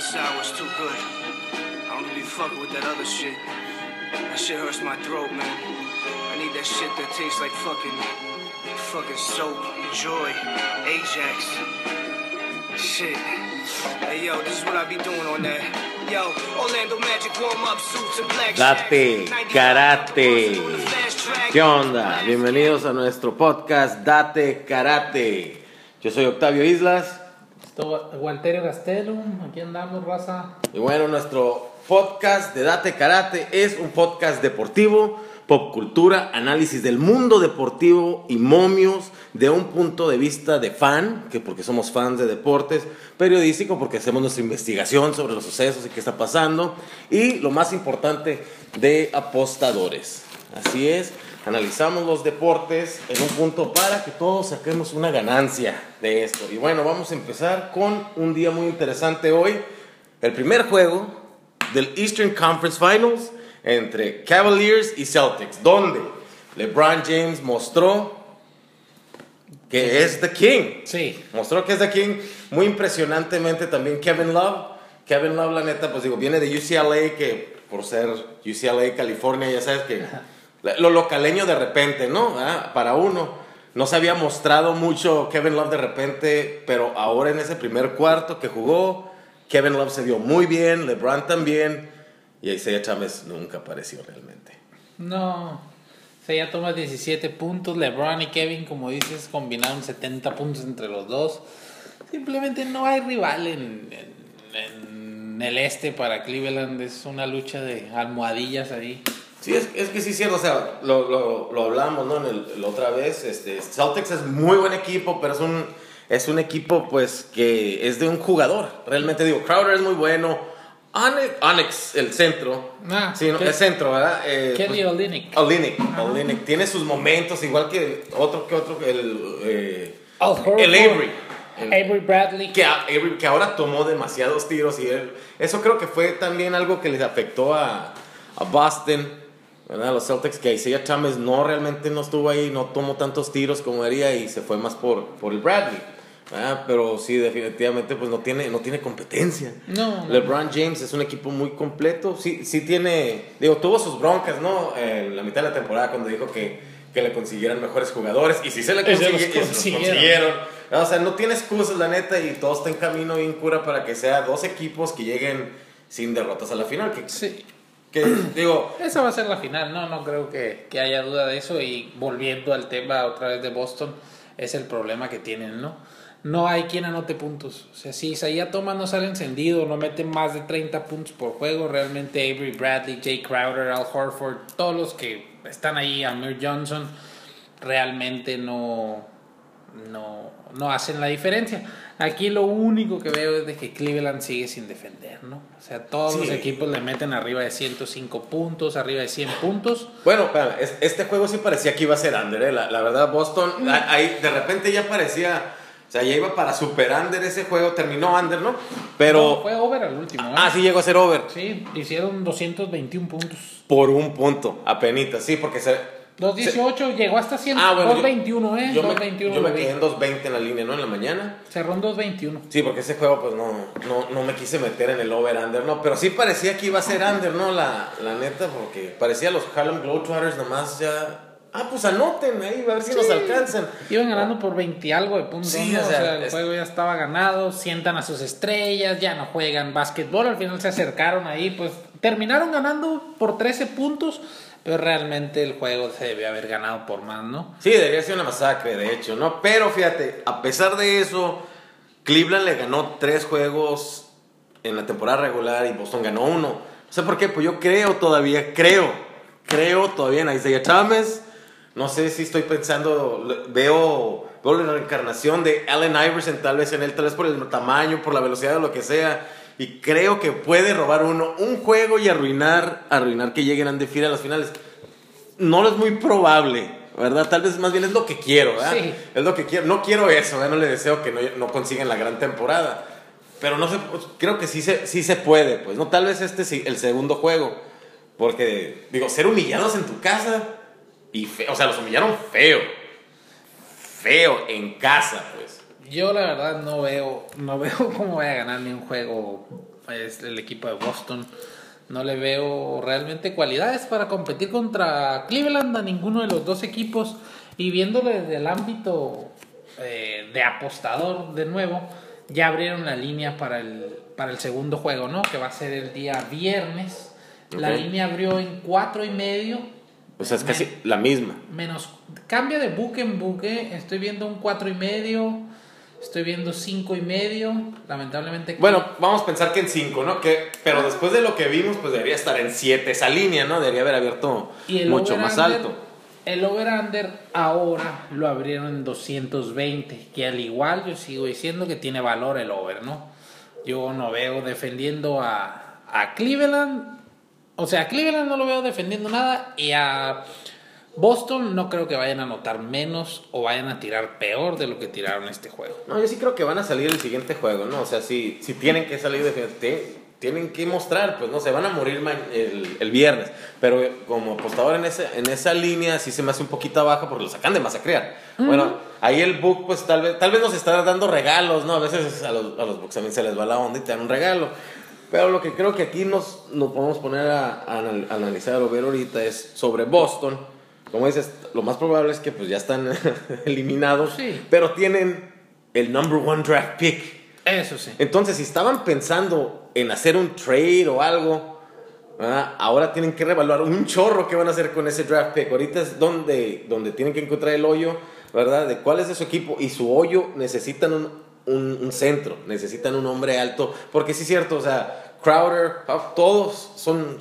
sour is too good. I don't really fuck with that other shit. That shit hurts my throat, man. I need that shit that tastes like fucking soap, Joy, Ajax. Shit. Hey, yo, this is what I be doing on that. Yo, Orlando Magic warm-up suits and black Date Karate. ¿Qué onda? Bienvenidos a nuestro podcast Date Karate. Yo soy Octavio Islas. Walterio Gastelum, aquí andamos, raza. Y bueno, nuestro podcast de Date Karate es un podcast deportivo, pop cultura, análisis del mundo deportivo y momios de un punto de vista de fan, que porque somos fans de deportes, periodístico porque hacemos nuestra investigación sobre los sucesos y qué está pasando, y lo más importante, de apostadores. Así es, analizamos los deportes en un punto para que todos saquemos una ganancia de esto. Y bueno, vamos a empezar con un día muy interesante hoy, el primer juego del Eastern Conference Finals entre Cavaliers y Celtics, donde LeBron James mostró que es The King. Sí. Mostró que es The King. Muy impresionantemente también Kevin Love. Kevin Love, la neta, pues digo, viene de UCLA, que por ser UCLA, California, ya sabes que lo localeño de repente, ¿no? Para uno. No se había mostrado mucho Kevin Love de repente, pero ahora en ese primer cuarto que jugó, Kevin Love se vio muy bien, LeBron también, y Isaiah Thomas nunca apareció realmente. No, Isaiah Thomas 17 puntos, LeBron y Kevin, como dices, combinaron 70 puntos entre los dos. Simplemente no hay rival en el este para Cleveland, es una lucha de almohadillas ahí. Sí, es que sí es cierto, o sea, lo hablamos, ¿no? La otra vez, Celtics es muy buen equipo, pero es un equipo, pues, que es de un jugador. Realmente digo, Crowder es muy bueno. Onyx, el centro. Sí, ¿no? El centro, ¿verdad? Kelly Olynyk. Olynyk tiene sus momentos, igual que otro, el Avery Bradley. Que ahora tomó demasiados tiros y eso creo que fue también algo que les afectó a Boston, ¿verdad? Los Celtics, que Isaiah Thomas realmente no estuvo ahí, no tomó tantos tiros como debería y se fue más por el Bradley. Pero sí, definitivamente pues no tiene competencia. No. LeBron James es un equipo muy completo. Sí tiene, tuvo sus broncas, ¿no? En la mitad de la temporada cuando dijo que le consiguieran mejores jugadores, y sí se le consiguieron. O sea, no tiene excusas, la neta, y todo está en camino bien cura para que sea dos equipos que lleguen sin derrotas a la final. Sí. Esa va a ser la final, no creo que haya duda de eso. Y volviendo al tema otra vez de Boston, es el problema que tienen, ¿no? No hay quien anote puntos. O sea, si Isaiah Thomas no sale encendido, no mete más de 30 puntos por juego, realmente Avery Bradley, Jay Crowder, Al Horford, todos los que están ahí, Amir Johnson, realmente no hacen la diferencia. Aquí lo único que veo es de que Cleveland sigue sin defender, ¿no? O sea, todos los equipos le meten arriba de 105 puntos, arriba de 100 puntos. Bueno, este juego sí parecía que iba a ser under, La verdad, Boston, ahí de repente ya parecía... O sea, ya iba para super under ese juego, terminó under, ¿no? Pero... No, fue over al último, ¿eh? Sí llegó a ser over. Sí, hicieron 221 puntos. Por un punto, apenitas, sí, porque 218, llegó hasta 221, ¿eh? Yo me quedé en 220 en la línea, ¿no? En la mañana. Cerró en 221. Sí, porque ese juego, pues, no me quise meter en el over-under, ¿no? Pero sí parecía que iba a ser under, ¿no? La neta, porque parecía los Harlem Globetrotters nomás ya... pues anoten ahí, a ver si nos alcanzan. Iban ganando por 20 y algo de puntos, sí, ¿no? O sea, el juego ya estaba ganado, sientan a sus estrellas, ya no juegan básquetbol, al final se acercaron ahí, pues terminaron ganando por 13 puntos, pero realmente el juego se debió haber ganado por más, ¿no? Sí, debería ser una masacre, de hecho, ¿no? Pero fíjate, a pesar de eso, Cleveland le ganó 3 juegos en la temporada regular y Boston ganó 1. No sé por qué, pues yo creo todavía en Isaiah Thomas. No sé si estoy pensando, veo la reencarnación de Allen Iverson tal vez por el tamaño, por la velocidad o lo que sea, y creo que puede robar un juego y arruinar que lleguen undefeated a las finales. No es muy probable, ¿verdad? Tal vez más bien es lo que quiero, ¿verdad? Sí. Es lo que quiero, no quiero eso, ¿verdad? No le deseo que no consigan la gran temporada, pero no sé, pues, creo que sí se puede, pues, ¿no? Tal vez sí, el segundo juego, porque, ser humillados en tu casa... o sea, los humillaron feo en casa, pues. Yo la verdad no veo cómo vaya a ganar ni un juego el equipo de Boston. No le veo realmente cualidades para competir contra Cleveland a ninguno de los dos equipos. Y viéndolo desde el ámbito de apostador de nuevo, ya abrieron la línea para el segundo juego, ¿no? Que va a ser el día viernes. La línea abrió en 4.5. O sea, es casi la misma. Menos, cambia de buque en buque. Estoy viendo un 4.5. Estoy viendo 5.5. Lamentablemente. Bueno, vamos a pensar que en 5, ¿no? Pero después de lo que vimos, pues debería estar en 7 esa línea, ¿no? Debería haber abierto mucho más alto. El over-under ahora lo abrieron en 220. Que al igual yo sigo diciendo que tiene valor el over, ¿no? Yo no veo defendiendo a Cleveland. O sea, a Cleveland no lo veo defendiendo nada. Y a Boston no creo que vayan a anotar menos o vayan a tirar peor de lo que tiraron este juego. No, yo sí creo que van a salir el siguiente juego, ¿no? O sea, si tienen que salir tienen que mostrar, pues no, se van a morir el viernes. Pero como apostador en esa línea sí se me hace un poquito baja porque lo sacan de masacrear. Bueno, ahí el book pues tal vez nos está dando regalos, ¿no? A veces a los books también se les va la onda y te dan un regalo. Pero lo que creo que aquí nos podemos poner a analizar o ver ahorita es sobre Boston. Como dices, lo más probable es que pues ya están eliminados, sí, pero tienen el number 1 draft pick. Eso sí. Entonces, si estaban pensando en hacer un trade o algo, ¿verdad? Ahora tienen que reevaluar un chorro que van a hacer con ese draft pick. Ahorita es donde tienen que encontrar el hoyo, ¿verdad? De cuál es de su equipo, y su hoyo necesitan un centro, necesitan un hombre alto, porque sí es cierto, o sea, Crowder, todos son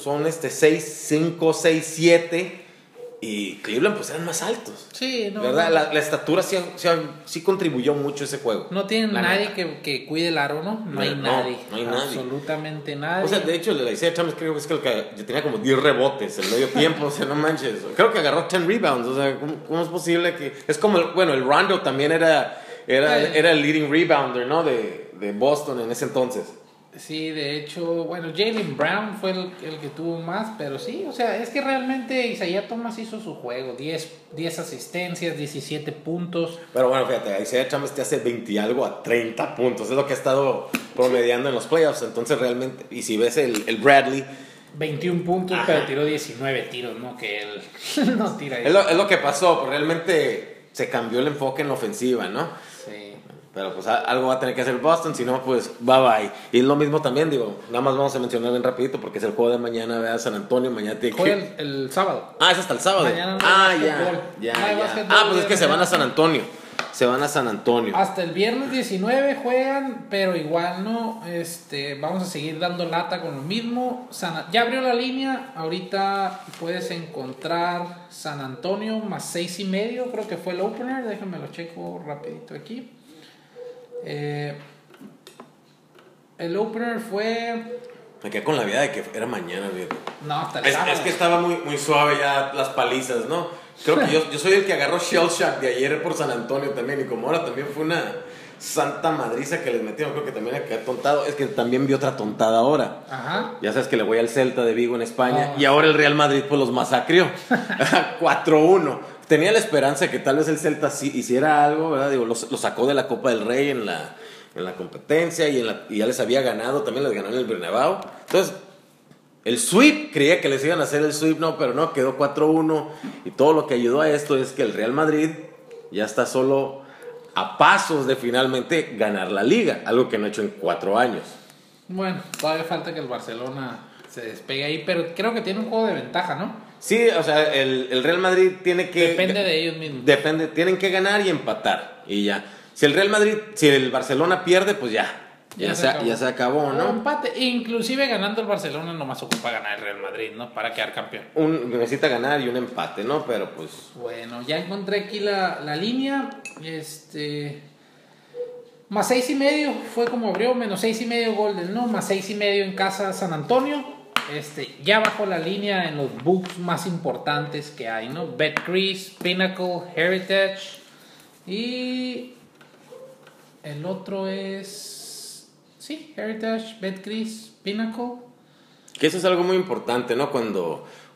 6, 5, 6, 7. Y Cleveland pues eran más altos. Sí, no. ¿Verdad? La estatura sí contribuyó mucho a ese juego. No tienen nadie que cuide el aro, ¿no? No hay nadie. Absolutamente nadie. O sea, de hecho, le decía a Chambers, creo que es que ya tenía como 10 rebotes en medio tiempo. O sea, no manches. Creo que agarró 10 rebounds. O sea, ¿cómo es posible que...? Es como, el Rondo también era el leading rebounder, ¿no? De Boston en ese entonces. Sí, de hecho, bueno, Jaylen Brown fue el que tuvo más, pero sí, o sea, es que realmente Isaiah Thomas hizo su juego, 10 asistencias, 17 puntos. Pero bueno, fíjate, Isaiah Thomas te hace 20 y algo a 30 puntos, es lo que ha estado promediando en los playoffs, entonces realmente, y si ves el Bradley... 21 puntos, ajá, pero tiró 19 tiros, ¿no? Que él no tira eso. Es lo que pasó, pues realmente se cambió el enfoque en la ofensiva, ¿no? Sí. Pero pues algo va a tener que hacer Boston, si no pues bye bye. Y es lo mismo también, digo, nada más vamos a mencionar bien rapidito porque es el juego de mañana, vea, San Antonio, mañana tiene que... Juega el sábado. Es hasta el sábado. Mañana no ya. Pues es que se van a San Antonio. Hasta el viernes 19 juegan, pero igual no, vamos a seguir dando lata con lo mismo. Ya abrió la línea, ahorita puedes encontrar San Antonio más 6.5, creo que fue el opener, déjame lo checo rapidito aquí. El opener fue... Me quedé con la vida de que era mañana, viejo. No, hasta el sábado. Es que estaba muy, muy suave ya las palizas, ¿no? Creo que yo soy el que agarró Shell Shock de ayer por San Antonio también. Y como ahora también fue una santa madriza que les metieron, creo que también me quedé tontado. Es que también vi otra tontada ahora. Ajá. Ya sabes que le voy al Celta de Vigo en España. Y ahora el Real Madrid pues los masacrió. 4-1. Tenía la esperanza de que tal vez el Celta sí hiciera algo, ¿verdad? Digo, lo sacó de la Copa del Rey en la competencia y ya les había ganado, también les ganó en el Bernabéu. Entonces, el sweep, creía que les iban a hacer el sweep, no, pero no, quedó 4-1. Y todo lo que ayudó a esto es que el Real Madrid ya está solo a pasos de finalmente ganar la Liga, algo que no ha hecho en 4 años. Bueno, todavía falta que el Barcelona se despegue ahí, pero creo que tiene un juego de ventaja, ¿no? Sí, o sea, el Real Madrid tiene que... Depende de ellos mismos. Tienen que ganar y empatar, y ya. Si el Barcelona pierde, pues ya se acabó, ¿no? Un empate, inclusive ganando el Barcelona nomás ocupa ganar el Real Madrid, ¿no? Para quedar campeón. Necesita ganar y un empate, ¿no? Pero pues... Bueno, ya encontré aquí la línea, más 6.5 fue como abrió, menos 6.5 Golden, ¿no? Más 6.5 en casa San Antonio. Ya bajo la línea en los books más importantes que hay, ¿no? Betcris, Pinnacle, Heritage y el otro es Heritage, Betcris, Pinnacle. Que eso es algo muy importante, ¿no? Cuando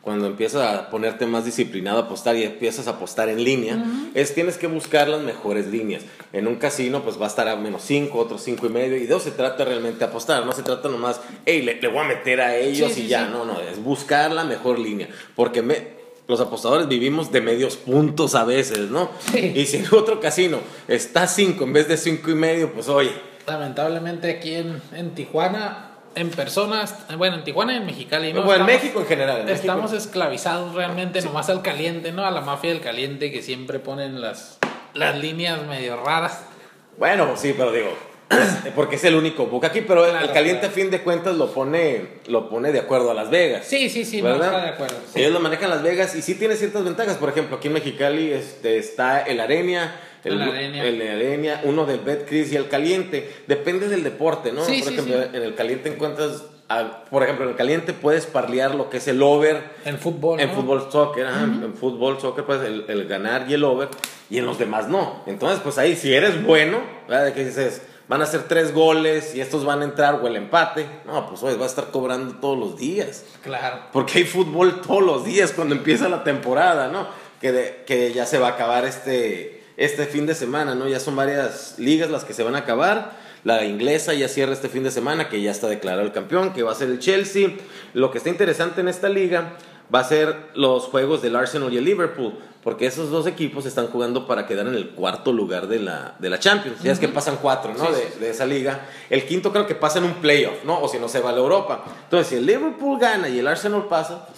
cuando empiezas a ponerte más disciplinado a apostar y empiezas a apostar en línea, tienes que buscar las mejores líneas. En un casino pues va a estar a -5, otros 5.5, y de eso se trata realmente apostar, no se trata nomás, hey, le voy a meter a ellos y ya, no, es buscar la mejor línea, porque los apostadores vivimos de medios puntos a veces, ¿no? Sí. Y si en otro casino está 5 en vez de 5.5, pues oye. Lamentablemente aquí en Tijuana, en personas, bueno, en Tijuana y en Mexicali, ¿no? Bueno, en México en general. Estamos esclavizados realmente nomás al caliente, ¿no? A la mafia del caliente que siempre ponen las líneas medio raras. Bueno, sí, pero digo, porque es el único book aquí, pero Claro, el caliente claro. a fin de cuentas lo pone de acuerdo a Las Vegas. Sí, ¿verdad? no está de acuerdo. Sí. Ellos lo manejan Las Vegas y sí tiene ciertas ventajas. Por ejemplo, aquí en Mexicali está el Arenia, el Arenia, uno del Betcris y el caliente. Depende del deporte, ¿no? Sí, por sí, ejemplo, en el caliente encuentras, por ejemplo, en el caliente puedes parlear lo que es el over. En fútbol, En ¿no? fútbol soccer, en fútbol soccer pues el ganar y el over, y en los demás no. Entonces pues ahí si eres bueno, ¿verdad? De que dices, van a ser 3 goles y estos van a entrar o el empate, no, pues oye, vas a estar cobrando todos los días. Claro. Porque hay fútbol todos los días cuando empieza la temporada, ¿no? Que ya se va a acabar este fin de semana, ¿no? Ya son varias ligas las que se van a acabar. La inglesa ya cierra este fin de semana, que ya está declarado el campeón, que va a ser el Chelsea. Lo que está interesante en esta liga va a ser los juegos del Arsenal y el Liverpool, porque esos dos equipos están jugando para quedar en el 4º lugar de la Champions. Ya es que pasan 4, ¿no? Sí, De esa liga. El 5º creo que pasa en un playoff, ¿no? O si no, se va a la Europa. Entonces, si el Liverpool gana y el Arsenal pasa,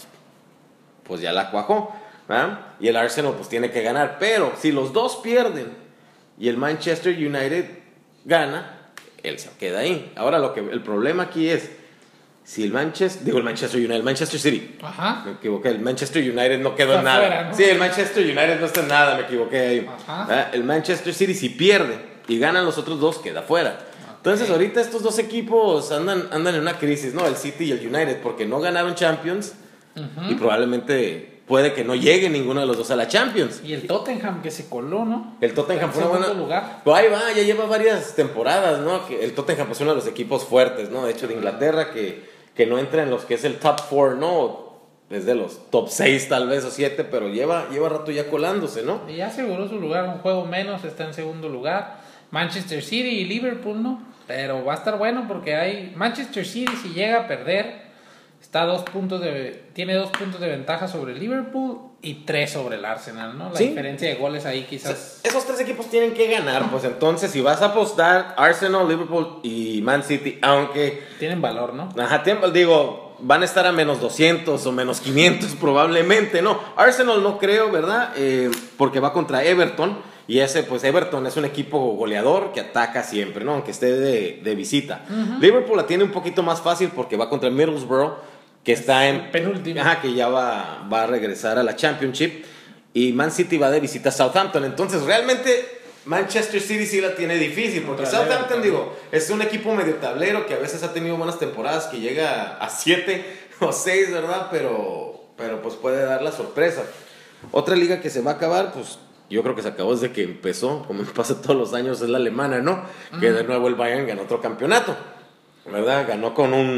pues ya la cuajó, ¿verdad? Y el Arsenal pues tiene que ganar. Pero si los dos pierden y el Manchester United gana, él se queda ahí. Ahora el problema aquí es, si el Manchester City. Ajá. Me equivoqué, el Manchester United no quedó en Está nada. fuera, ¿no? Sí, el Manchester United no está en nada, me equivoqué ahí. Ajá. El Manchester City si pierde y ganan los otros dos, queda fuera. Entonces ahorita estos dos equipos andan en una crisis, ¿no? El City y el United, porque no ganaron Champions y probablemente puede que no llegue ninguno de los dos a la Champions. Y el Tottenham que se coló, ¿no? El Tottenham fue una buena... lugar. Pues ahí va, ya lleva varias temporadas, ¿no? Que el Tottenham pues, es uno de los equipos fuertes, ¿no? De hecho, de Inglaterra, que no entra en los que es el top 4, ¿no? Es de los top 6 tal vez o 7, pero lleva rato ya colándose, ¿no? Y ya aseguró su lugar, un juego menos, está en segundo lugar. Manchester City y Liverpool, ¿no? Pero va a estar bueno porque hay... Manchester City, si llega a perder, tiene 2 puntos de ventaja sobre el Liverpool y 3 sobre el Arsenal, ¿no? La diferencia de goles ahí quizás... Esos 3 equipos tienen que ganar, pues entonces si vas a apostar Arsenal, Liverpool y Man City, aunque... Tienen valor, ¿no? Ajá, digo, van a estar a -200 o -500 probablemente, ¿no? Arsenal no creo, ¿verdad? Porque va contra Everton. Y pues Everton es un equipo goleador que ataca siempre, ¿no? Aunque esté de visita. Liverpool la tiene un poquito más fácil porque va contra el Middlesbrough, que está en... penúltimo. Ajá, que ya va a regresar a la Championship. Y Man City va de visita a Southampton. Entonces, realmente, Manchester City sí la tiene difícil. Porque Contra Southampton, Everton. es un equipo medio tablero que a veces ha tenido buenas temporadas, que llega a 7 o 6, ¿verdad? Pero pues puede dar la sorpresa. Otra liga que se va a acabar, pues... Yo creo que se acabó desde que empezó, como pasa todos los años, es la alemana, ¿no? Que de nuevo el Bayern ganó otro campeonato, ¿verdad? Ganó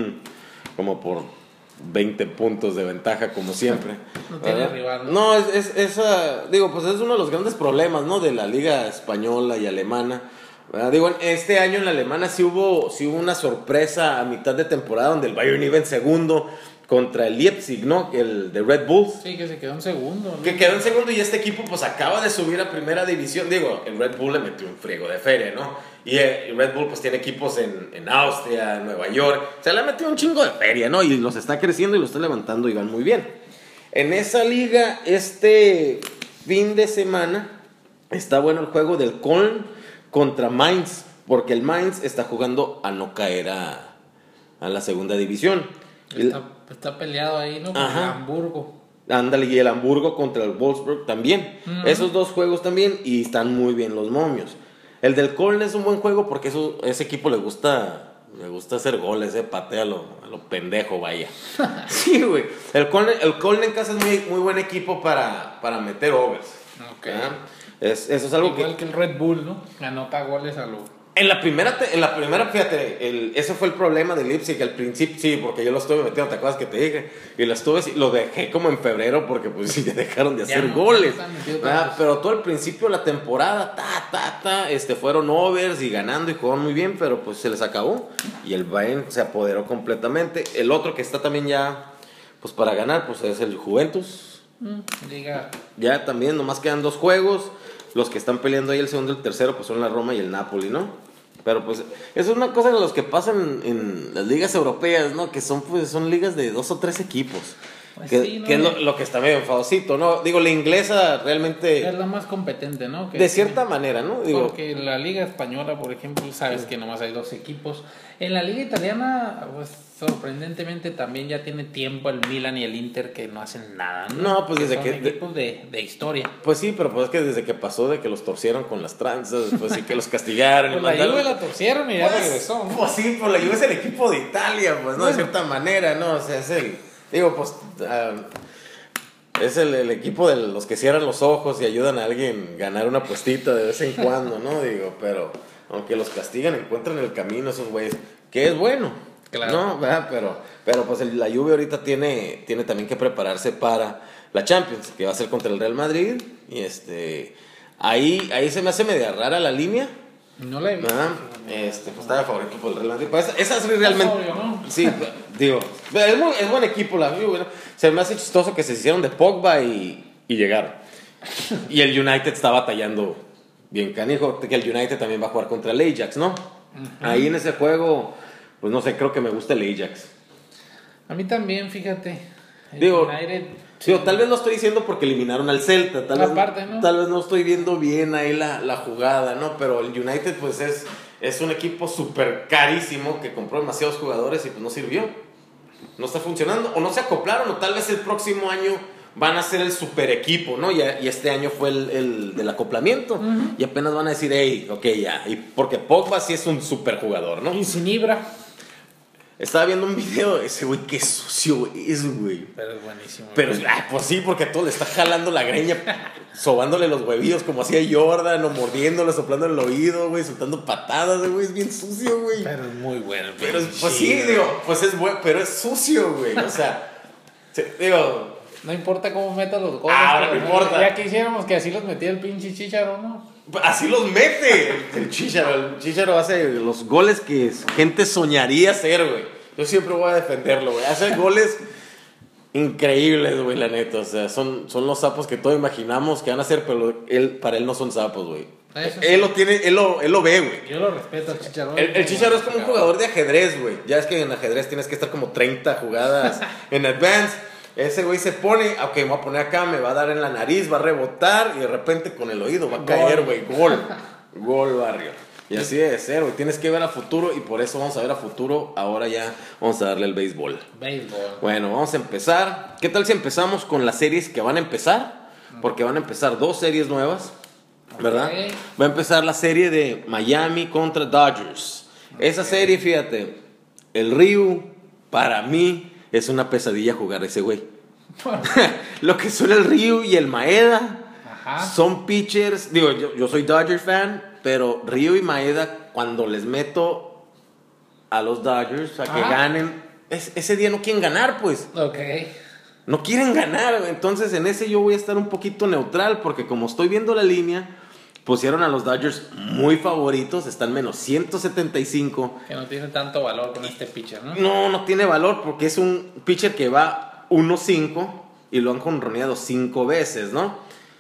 como por 20 puntos de ventaja, como siempre. No tiene ¿verdad? rival. No, pues es uno de los grandes problemas, ¿no? De la liga española y alemana. ¿Verdad? Digo, este año en la alemana sí hubo una sorpresa a mitad de temporada, donde el Bayern iba en segundo contra el Leipzig, ¿no? El de Red Bulls. Sí, que se quedó en segundo, ¿no? Que quedó en segundo y este equipo pues acaba de subir a primera división. Digo, el Red Bull le metió un friego de feria, ¿no? Y el Red Bull pues tiene equipos en Austria, en Nueva York. Se le ha metido un chingo de feria, ¿no? Y los está creciendo y los está levantando y van muy bien. En esa liga, este fin de semana, está bueno el juego del Köln contra Mainz. Porque el Mainz está jugando a no caer a la segunda división. Está peleado ahí, ¿no? Con el Hamburgo. Ándale, y el Hamburgo contra el Wolfsburg también. Esos dos juegos también, y están muy bien los momios. El del Köln es un buen juego porque ese equipo le gusta hacer goles, patea a lo pendejo, vaya. Sí, güey. El Köln en casa es muy, muy buen equipo para meter overs. Ok. Eso es algo igual que el Red Bull, ¿no? Anota goles a lo... En la primera, fíjate, ese fue el problema del Leipzig. Al principio, sí, porque yo lo estuve metiendo, ¿te acuerdas que te dije? Y lo dejé como en febrero porque pues sí, ya dejaron de hacer goles. Pero todo el principio de la temporada, fueron overs y ganando y jugaron muy bien, pero pues se les acabó. Y el Bayern se apoderó completamente. El otro que está también ya, pues para ganar, pues es el Juventus. Liga. Ya también, nomás quedan 2 juegos. Los que están peleando ahí el segundo y el tercero pues son la Roma y el Napoli, ¿no? Pero pues eso es una cosa de los que pasan en las ligas europeas, ¿no? Que son ligas de 2 o 3 equipos. Pues que sí, ¿no? que es lo que está medio enfadosito, ¿no? Digo, la inglesa realmente... Es la más competente, ¿no? De cierta manera, ¿no? Digo, porque la liga española, por ejemplo, sabes que nomás hay 2 equipos. En la liga italiana, pues sorprendentemente también ya tiene tiempo el Milan y el Inter que no hacen nada, ¿no? No, pues desde son que... equipos de historia. Pues sí, pero pues es que desde que pasó de que los torcieron con las tranzas, después sí que los castigaron. Pues y la mandaron... Juve la torcieron y ya Pues, regresó, ¿no? Pues sí, pues la Juve es el equipo de Italia, pues, ¿no? Bueno. De cierta manera, ¿no? O sea, es el... Digo, pues... es el equipo de los que cierran los ojos y ayudan a alguien a ganar una puestita de vez en cuando, ¿no? Digo, pero aunque los castigan, encuentran el camino esos güeyes, que es bueno, Claro. ¿no? ¿Verdad? Pero pues la Juve ahorita tiene también que prepararse para la Champions, que va a ser contra el Real Madrid, y ahí se me hace media rara la línea. No la he visto. ¿Verdad? Pues estaba favorito por el Real Madrid. Pues esa es realmente. Obvio, ¿no? Sí, digo. Es buen equipo la Juve, ¿no? Se me hace chistoso que se hicieron de Pogba y llegaron. Y el United está batallando bien canijo. Que el United también va a jugar contra el Ajax, ¿no? Ahí en ese juego, pues no sé, creo que me gusta el Ajax. A mí también, fíjate. El Digo, United, tal vez lo estoy diciendo porque eliminaron al Celta. Aparte, ¿no? Tal vez no estoy viendo bien ahí la jugada, ¿no? Pero el United, pues es un equipo súper carísimo que compró demasiados jugadores y pues no sirvió. No está funcionando. O no se acoplaron, o tal vez el próximo año van a ser el super equipo, ¿no? Y este año fue el del acoplamiento. Y apenas van a decir, hey, ok, ya. Y porque Pogba sí es un super jugador, ¿no? y sin Ibra. Estaba viendo un video de ese güey, qué sucio es, güey. Pero es buenísimo. Pero, pues sí, porque a todo le está jalando la greña, sobándole los huevillos como hacía Jordan, o mordiéndole, soplándole el oído, güey, soltando patadas, güey, es bien sucio, güey. Pero es muy bueno. Pero, pues sí, digo, pues es bueno, pero es sucio, güey, o sea, digo... No importa cómo meta los goles. No importa. Ya quisiéramos que así los metía el pinche Chícharo, ¿no? Así los mete el Chícharo. El Chícharo hace los goles que gente soñaría hacer, güey. Yo siempre voy a defenderlo, güey. Hace goles increíbles, güey, la neta. O sea, son los sapos que todos imaginamos que van a hacer, pero para él no son sapos, güey. Él lo tiene, él lo ve, güey. Yo lo respeto al Chícharo. El Chícharo es como un jugador de ajedrez, güey. Ya es que en ajedrez tienes que estar como 30 jugadas en advance. Ese güey se pone, ok, me voy a poner acá, me va a dar en la nariz, va a rebotar y de repente con el oído va a caer, güey. Gol, barrio. Y así debe ser, güey. Tienes que ver a futuro y por eso vamos a ver a futuro. Ahora ya vamos a darle el béisbol. Bueno, vamos a empezar. ¿Qué tal si empezamos con las series que van a empezar? Porque van a empezar 2 series nuevas, ¿verdad? Okay. Va a empezar la serie de Miami contra Dodgers. Esa serie, fíjate, el Ryu, para mí, es una pesadilla jugar ese güey. Lo que son el Ryu y el Maeda son pitchers. Digo, yo soy Dodger fan, pero Ryu y Maeda, cuando les meto a los Dodgers a que ganen, ese día no quieren ganar, pues. Ok. No quieren ganar, güey. Entonces en ese yo voy a estar un poquito neutral, porque como estoy viendo la línea, pusieron a los Dodgers muy favoritos, están menos 175. Que no tiene tanto valor con este pitcher, ¿no? No tiene valor porque es un pitcher que va 1-5 y lo han jonroneado 5 veces, ¿no?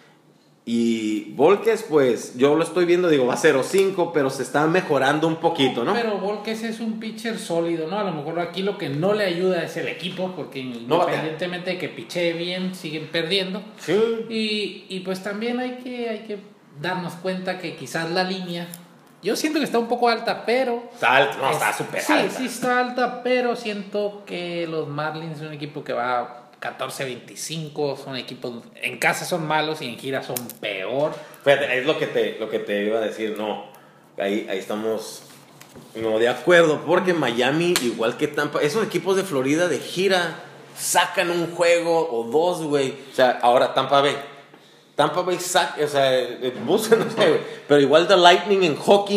Y Volquez, pues yo lo estoy viendo, digo, va 0-5, pero se está mejorando un poquito, ¿no? Pero Volquez es un pitcher sólido, ¿no? A lo mejor aquí lo que no le ayuda es el equipo, porque independientemente de que pichee bien, siguen perdiendo. Sí. Y pues también hay que darnos cuenta que quizás la línea, yo siento que está un poco alta, pero... Está súper alta. Sí, está alta, pero siento que los Marlins son un equipo que va 14-25, son equipos, en casa son malos y en gira son peor. Fíjate, es lo que te iba a decir, no, ahí estamos no de acuerdo, porque Miami, igual que Tampa, esos equipos de Florida de gira sacan un juego o 2, güey. O sea, ahora Tampa Bay saca, o sea, buscan, no sé, güey. Pero igual The Lightning en hockey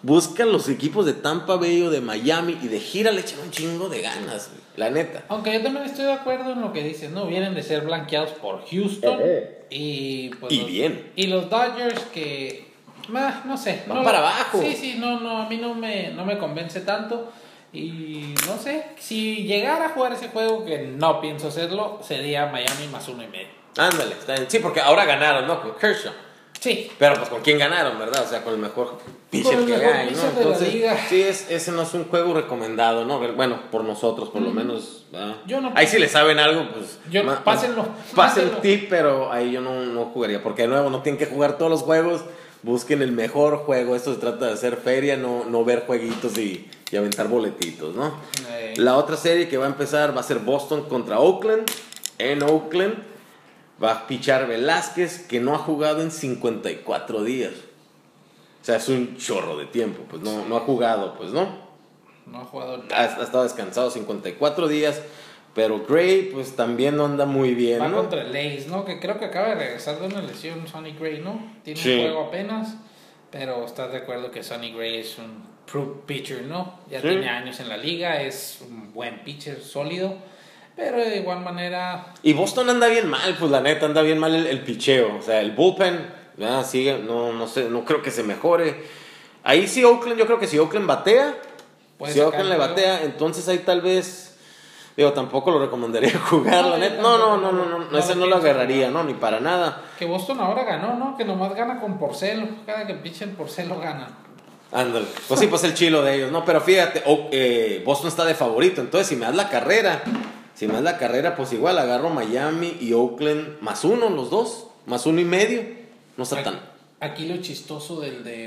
busca los equipos de Tampa Bay o de Miami y de gira le echan un chingo de ganas, güey, la neta. Aunque yo también estoy de acuerdo en lo que dices, ¿no? Vienen de ser blanqueados por Houston y pues Y bien. Y los Dodgers que no sé, van no, para abajo. Sí, no, a mí no me convence tanto. Y no sé, si llegara a jugar ese juego, que no pienso hacerlo, sería Miami más 1.5. Ándale, está bien. Sí, porque ahora ganaron, ¿no? Con Kershaw. Sí. Pero pues con quién ganaron, ¿verdad? O sea, con el mejor pitcher que hay, ¿no? Entonces, sí, ese no es un juego recomendado, ¿no? Bueno, por nosotros, por lo menos. Yo no. Ahí si le saben algo, pues. Pásenlo. Pasen el tip, pero ahí yo no jugaría. Porque de nuevo, no tienen que jugar todos los juegos. Busquen el mejor juego. Esto se trata de hacer feria, no ver jueguitos y aventar boletitos, ¿no? La otra serie que va a empezar va a ser Boston contra Oakland. En Oakland va a pichar Velázquez, que no ha jugado en 54 días. O sea, es un chorro de tiempo. Pues no ha jugado, pues no. No ha jugado nada. Ha estado descansado 54 días. Pero Gray, pues también no anda muy bien, va ¿no? Contra el A's, ¿no? Que creo que acaba de regresar de una lesión Sonny Gray, ¿no? Tiene Sí. un juego apenas, pero estás de acuerdo que Sonny Gray es un pro pitcher, ¿no? Ya Sí. tiene años en la liga, es un buen pitcher, sólido, pero de igual manera... Y Boston anda bien mal, pues la neta, anda bien mal el picheo. O sea, el bullpen, sigue, no sé, no creo que se mejore. Ahí sí Oakland, yo creo que si Oakland batea, si Oakland le batea, entonces ahí tal vez... Digo, tampoco lo recomendaría jugar, la neta. No, ese no lo agarraría, no, ni para nada. Que Boston ahora ganó, ¿no? Que nomás gana con Porcelo. Cada que pichen Porcelo gana. Ándale. Pues sí, pues el chilo de ellos, ¿no? Pero fíjate, Boston está de favorito. Entonces, si me das la carrera, pues igual agarro Miami y Oakland más 1, los dos. Más 1.5. No está tan. Aquí lo chistoso del de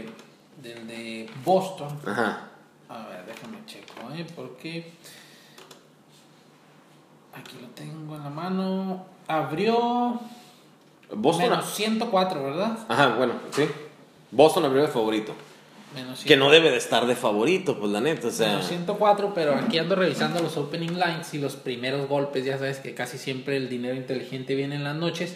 Boston. Ajá. A ver, déjame checo, porque... Aquí lo tengo en la mano. Abrió Boston menos 104, ¿verdad? Ajá, bueno, sí. Boston abrió de favorito. Menos 104. Que no debe de estar de favorito, pues la neta, o sea. Menos 104, pero aquí ando revisando los opening lines y los primeros golpes. Ya sabes que casi siempre el dinero inteligente viene en las noches.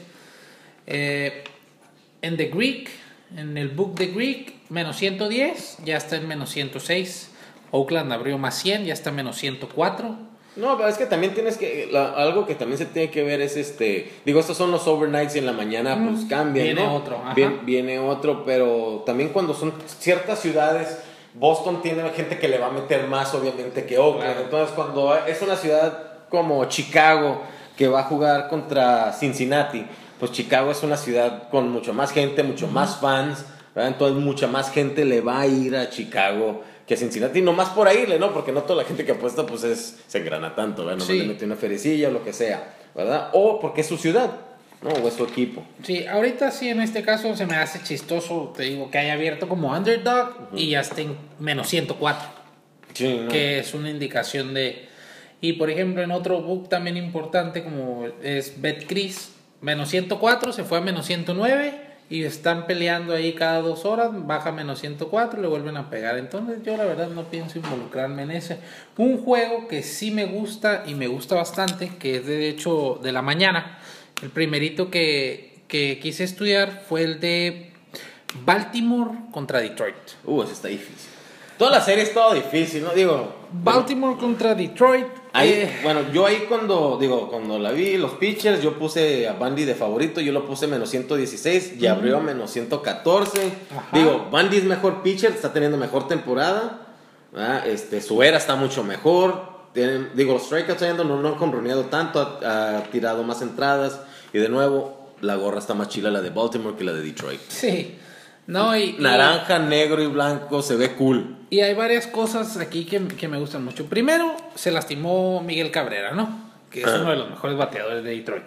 En The Greek, en el book The Greek, menos 110, ya está en menos 106. Oakland abrió más 100, ya está en menos 104. No, pero es que también tienes que... algo que también se tiene que ver es Digo, estos son los overnights y en la mañana pues cambian, viene ¿no? otro, ajá. Viene otro, pero también cuando son ciertas ciudades... Boston tiene gente que le va a meter más, obviamente, que Oakland. Claro. Entonces, cuando es una ciudad como Chicago, que va a jugar contra Cincinnati, pues Chicago es una ciudad con mucho más gente, mucho más fans, ¿verdad? Entonces, mucha más gente le va a ir a Chicago que a Cincinnati, nomás por irle, ¿no? Porque no toda la gente que apuesta, pues se engrana tanto, ¿verdad? Nomás Sí. le mete una ferecilla o lo que sea, ¿verdad? O porque es su ciudad, ¿no? O es su equipo. Sí, ahorita sí, en este caso se me hace chistoso, te digo, que haya abierto como underdog y ya está en menos 104, Sí, ¿no? que es una indicación de... Y por ejemplo, en otro book también importante como es BetCris, menos 104 se fue a menos 109 y están peleando ahí cada 2 horas, baja menos 104 y le vuelven a pegar. Entonces yo la verdad no pienso involucrarme en ese. Un juego que sí me gusta y me gusta bastante, que es de hecho de la mañana, el primerito que quise estudiar fue el de Baltimore contra Detroit. Ese está difícil. Toda la serie es todo difícil, ¿no? Digo... Baltimore contra Detroit. Ahí, bueno, yo ahí cuando la vi, los pitchers, yo puse a Bundy de favorito, yo lo puse menos 116 y abrió a menos 114. Ajá. Digo, Bundy es mejor pitcher, está teniendo mejor temporada, ¿verdad? Su era está mucho mejor. Los strikeouts no han conroneado tanto, ha tirado más entradas y de nuevo la gorra está más chila la de Baltimore que la de Detroit. Sí. No, Naranja, negro y blanco, se ve cool. Y hay varias cosas aquí que me gustan mucho. Primero, se lastimó Miguel Cabrera, ¿no? Que es uno de los mejores bateadores de Detroit.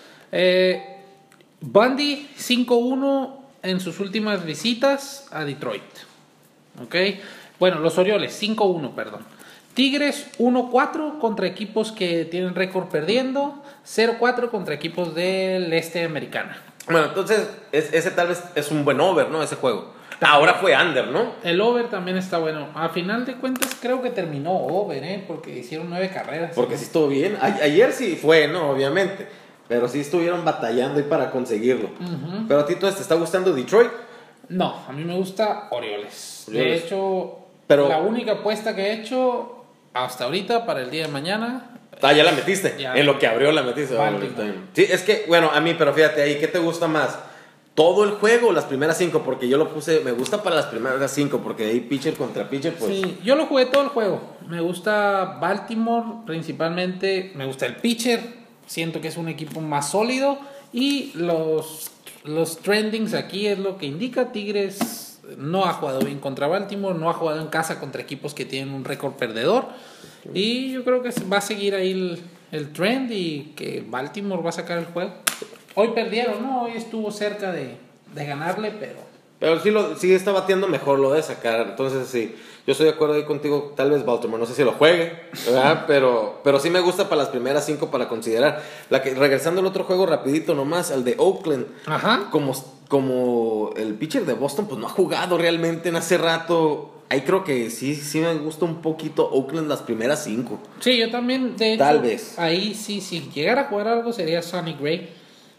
Bundy 5-1 en sus últimas visitas a Detroit. ¿Ok? Bueno, los Orioles 5-1, perdón. Tigres 1-4 contra equipos que tienen récord perdiendo. 0-4 contra equipos del este americana. Bueno, entonces ese tal vez es un buen over, ¿no? Ese juego. Ahora fue under, ¿no? El over también está bueno. A final de cuentas creo que terminó over, porque hicieron 9 carreras. Porque sí estuvo bien. Ayer sí fue, ¿no? Obviamente. Pero sí estuvieron batallando ahí para conseguirlo. Pero a ti, ¿te está gustando Detroit? No, a mí me gusta Orioles. De Orioles. hecho, Pero- la única apuesta que he hecho hasta ahorita para el día de mañana. Ya la metiste. Ya. En lo que abrió la metiste. Baltimore. Sí, es que, bueno, a mí, pero fíjate ahí, ¿qué te gusta más? ¿Todo el juego o las primeras 5? Porque yo lo puse, me gusta para las primeras 5, porque de ahí pitcher contra pitcher, pues. Sí, yo lo jugué todo el juego. Me gusta Baltimore principalmente. Me gusta el pitcher. Siento que es un equipo más sólido. Y los trendings aquí es lo que indica. Tigres no ha jugado bien contra Baltimore. No ha jugado en casa contra equipos que tienen un récord perdedor. Y yo creo que va a seguir ahí el trend y que Baltimore va a sacar el juego. Hoy perdieron, ¿no? Hoy estuvo cerca de ganarle, pero Pero sí está batiendo mejor lo de sacar. Entonces, sí, yo estoy de acuerdo ahí contigo. Tal vez Baltimore, no sé si lo juegue, ¿verdad? pero sí me gusta para las primeras 5 para considerar. Regresando al otro juego rapidito nomás, al de Oakland. Ajá. Como el pitcher de Boston, pues no ha jugado realmente en hace rato. Ahí creo que sí me gusta un poquito Oakland las primeras 5. Sí, yo también, de hecho, Tal vez. ahí sí, si llegara a jugar algo sería Sonny Gray.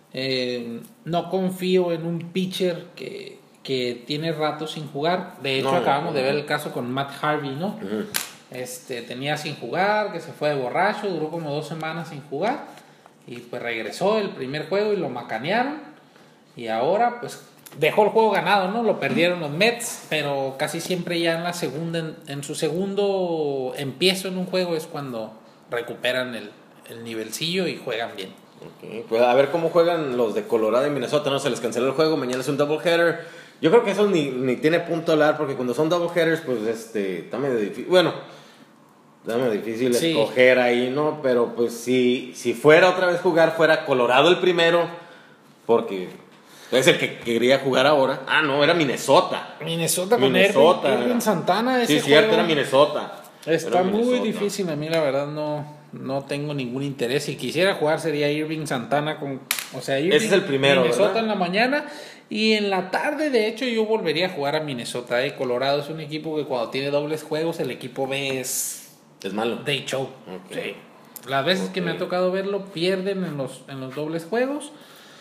No confío en un pitcher que tiene rato sin jugar. De hecho, No, acabamos no, de ver no. el caso con Matt Harvey, ¿no? Tenía sin jugar, que se fue de borracho, duró como 2 semanas sin jugar. Y pues regresó el primer juego y lo macanearon. Y ahora, pues dejó el juego ganado, ¿no? Lo perdieron los Mets, pero casi siempre ya en la segunda, en su segundo empiezo en un juego es cuando recuperan el nivelcillo y juegan bien. Ok, pues a ver cómo juegan los de Colorado y Minnesota. No se les canceló el juego, mañana es un doubleheader. Yo creo que eso ni tiene punto hablar, porque cuando son doubleheaders, pues está medio difícil. Bueno, está medio difícil Sí. escoger ahí, ¿no? Pero pues si fuera otra vez jugar, fuera Colorado el primero, porque es el que quería jugar ahora. Ah, no, era Minnesota. Minnesota con Minnesota. Irving Santana, ese Sí, cierto, juego era Minnesota. está Era muy Minnesota. difícil. A mí la verdad no tengo ningún interés. Si quisiera jugar sería Irving Santana Irving, Ese es el primero, Minnesota ¿verdad? en la mañana y en la tarde. De hecho, yo volvería a jugar a Minnesota. Colorado es un equipo que cuando tiene dobles juegos el equipo B es Es malo. day show. Ok. Sí. Las veces que me ha Ok. tocado verlo pierden en los dobles juegos.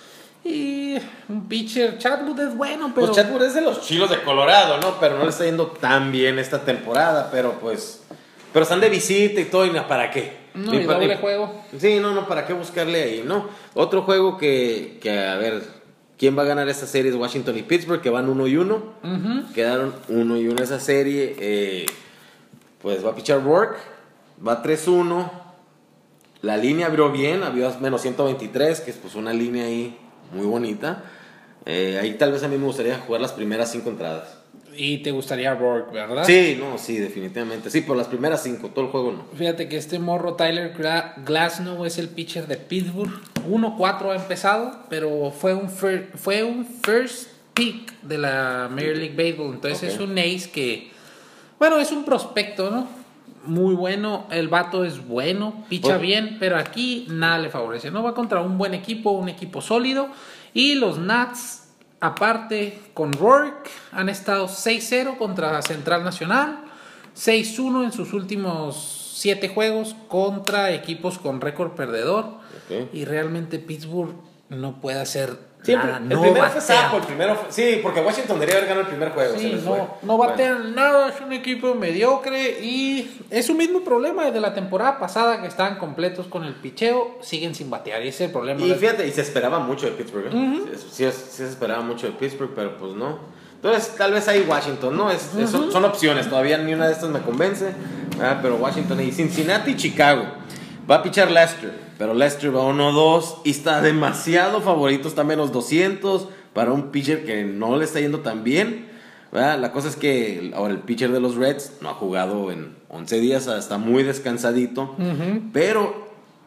Y un pitcher, Chatwood es bueno, pero Pues Chatwood es de los chilos de Colorado, ¿no? Pero no le está yendo tan bien esta temporada, pero están de visita y todo, y ¿para qué? no, Ni y pa- doble ni- juego. Sí, no, ¿para qué buscarle ahí, no? Otro juego que a ver, ¿quién va a ganar esta serie? Es Washington y Pittsburgh, que van 1-1. Ujú. Quedaron 1-1 esa serie. Pues va a pichar Rourke, va 3-1. La línea abrió bien, abrió menos 123, que es pues una línea ahí muy bonita. Ahí tal vez a mí me gustaría jugar las primeras 5 entradas. Y te gustaría Rourke, ¿verdad? Sí, definitivamente. Sí, por las primeras 5, todo el juego no. Fíjate que este morro Tyler Glasnow es el pitcher de Pittsburgh. 1-4 ha empezado, pero fue un first pick de la Major League Baseball. Entonces Ok. es un ace que, bueno, es un prospecto, ¿no? Muy bueno, el vato es bueno, picha Pues- bien, pero aquí nada le favorece. No va contra un buen equipo, un equipo sólido. Y los Nats, aparte con Rourke, han estado 6-0 contra Central Nacional, 6-1 en sus últimos 7 juegos contra equipos con récord perdedor. Ok. Y realmente Pittsburgh no puede hacer Siempre, nada. el No primero fue batea. sapo, sí, porque Washington debería haber ganado el primer juego. se Sí, les fue. no batean nada, es un equipo mediocre y es su mismo problema desde la temporada pasada que estaban completos con el picheo, siguen sin batear y ese es el problema. Y fíjate, y se esperaba mucho de Pittsburgh. Sí se esperaba mucho de Pittsburgh, pero pues no. Entonces, tal vez ahí Washington, ¿no? Son opciones, todavía ni una de estas me convence. Pero Washington y Cincinnati y Chicago. Va a pichar Lester, pero Lester va 1-2 y está demasiado favorito, está menos 200 para un pitcher que no le está yendo tan bien. ¿Verdad? La cosa es que ahora el pitcher de los Reds no ha jugado en 11 días, está muy descansadito, pero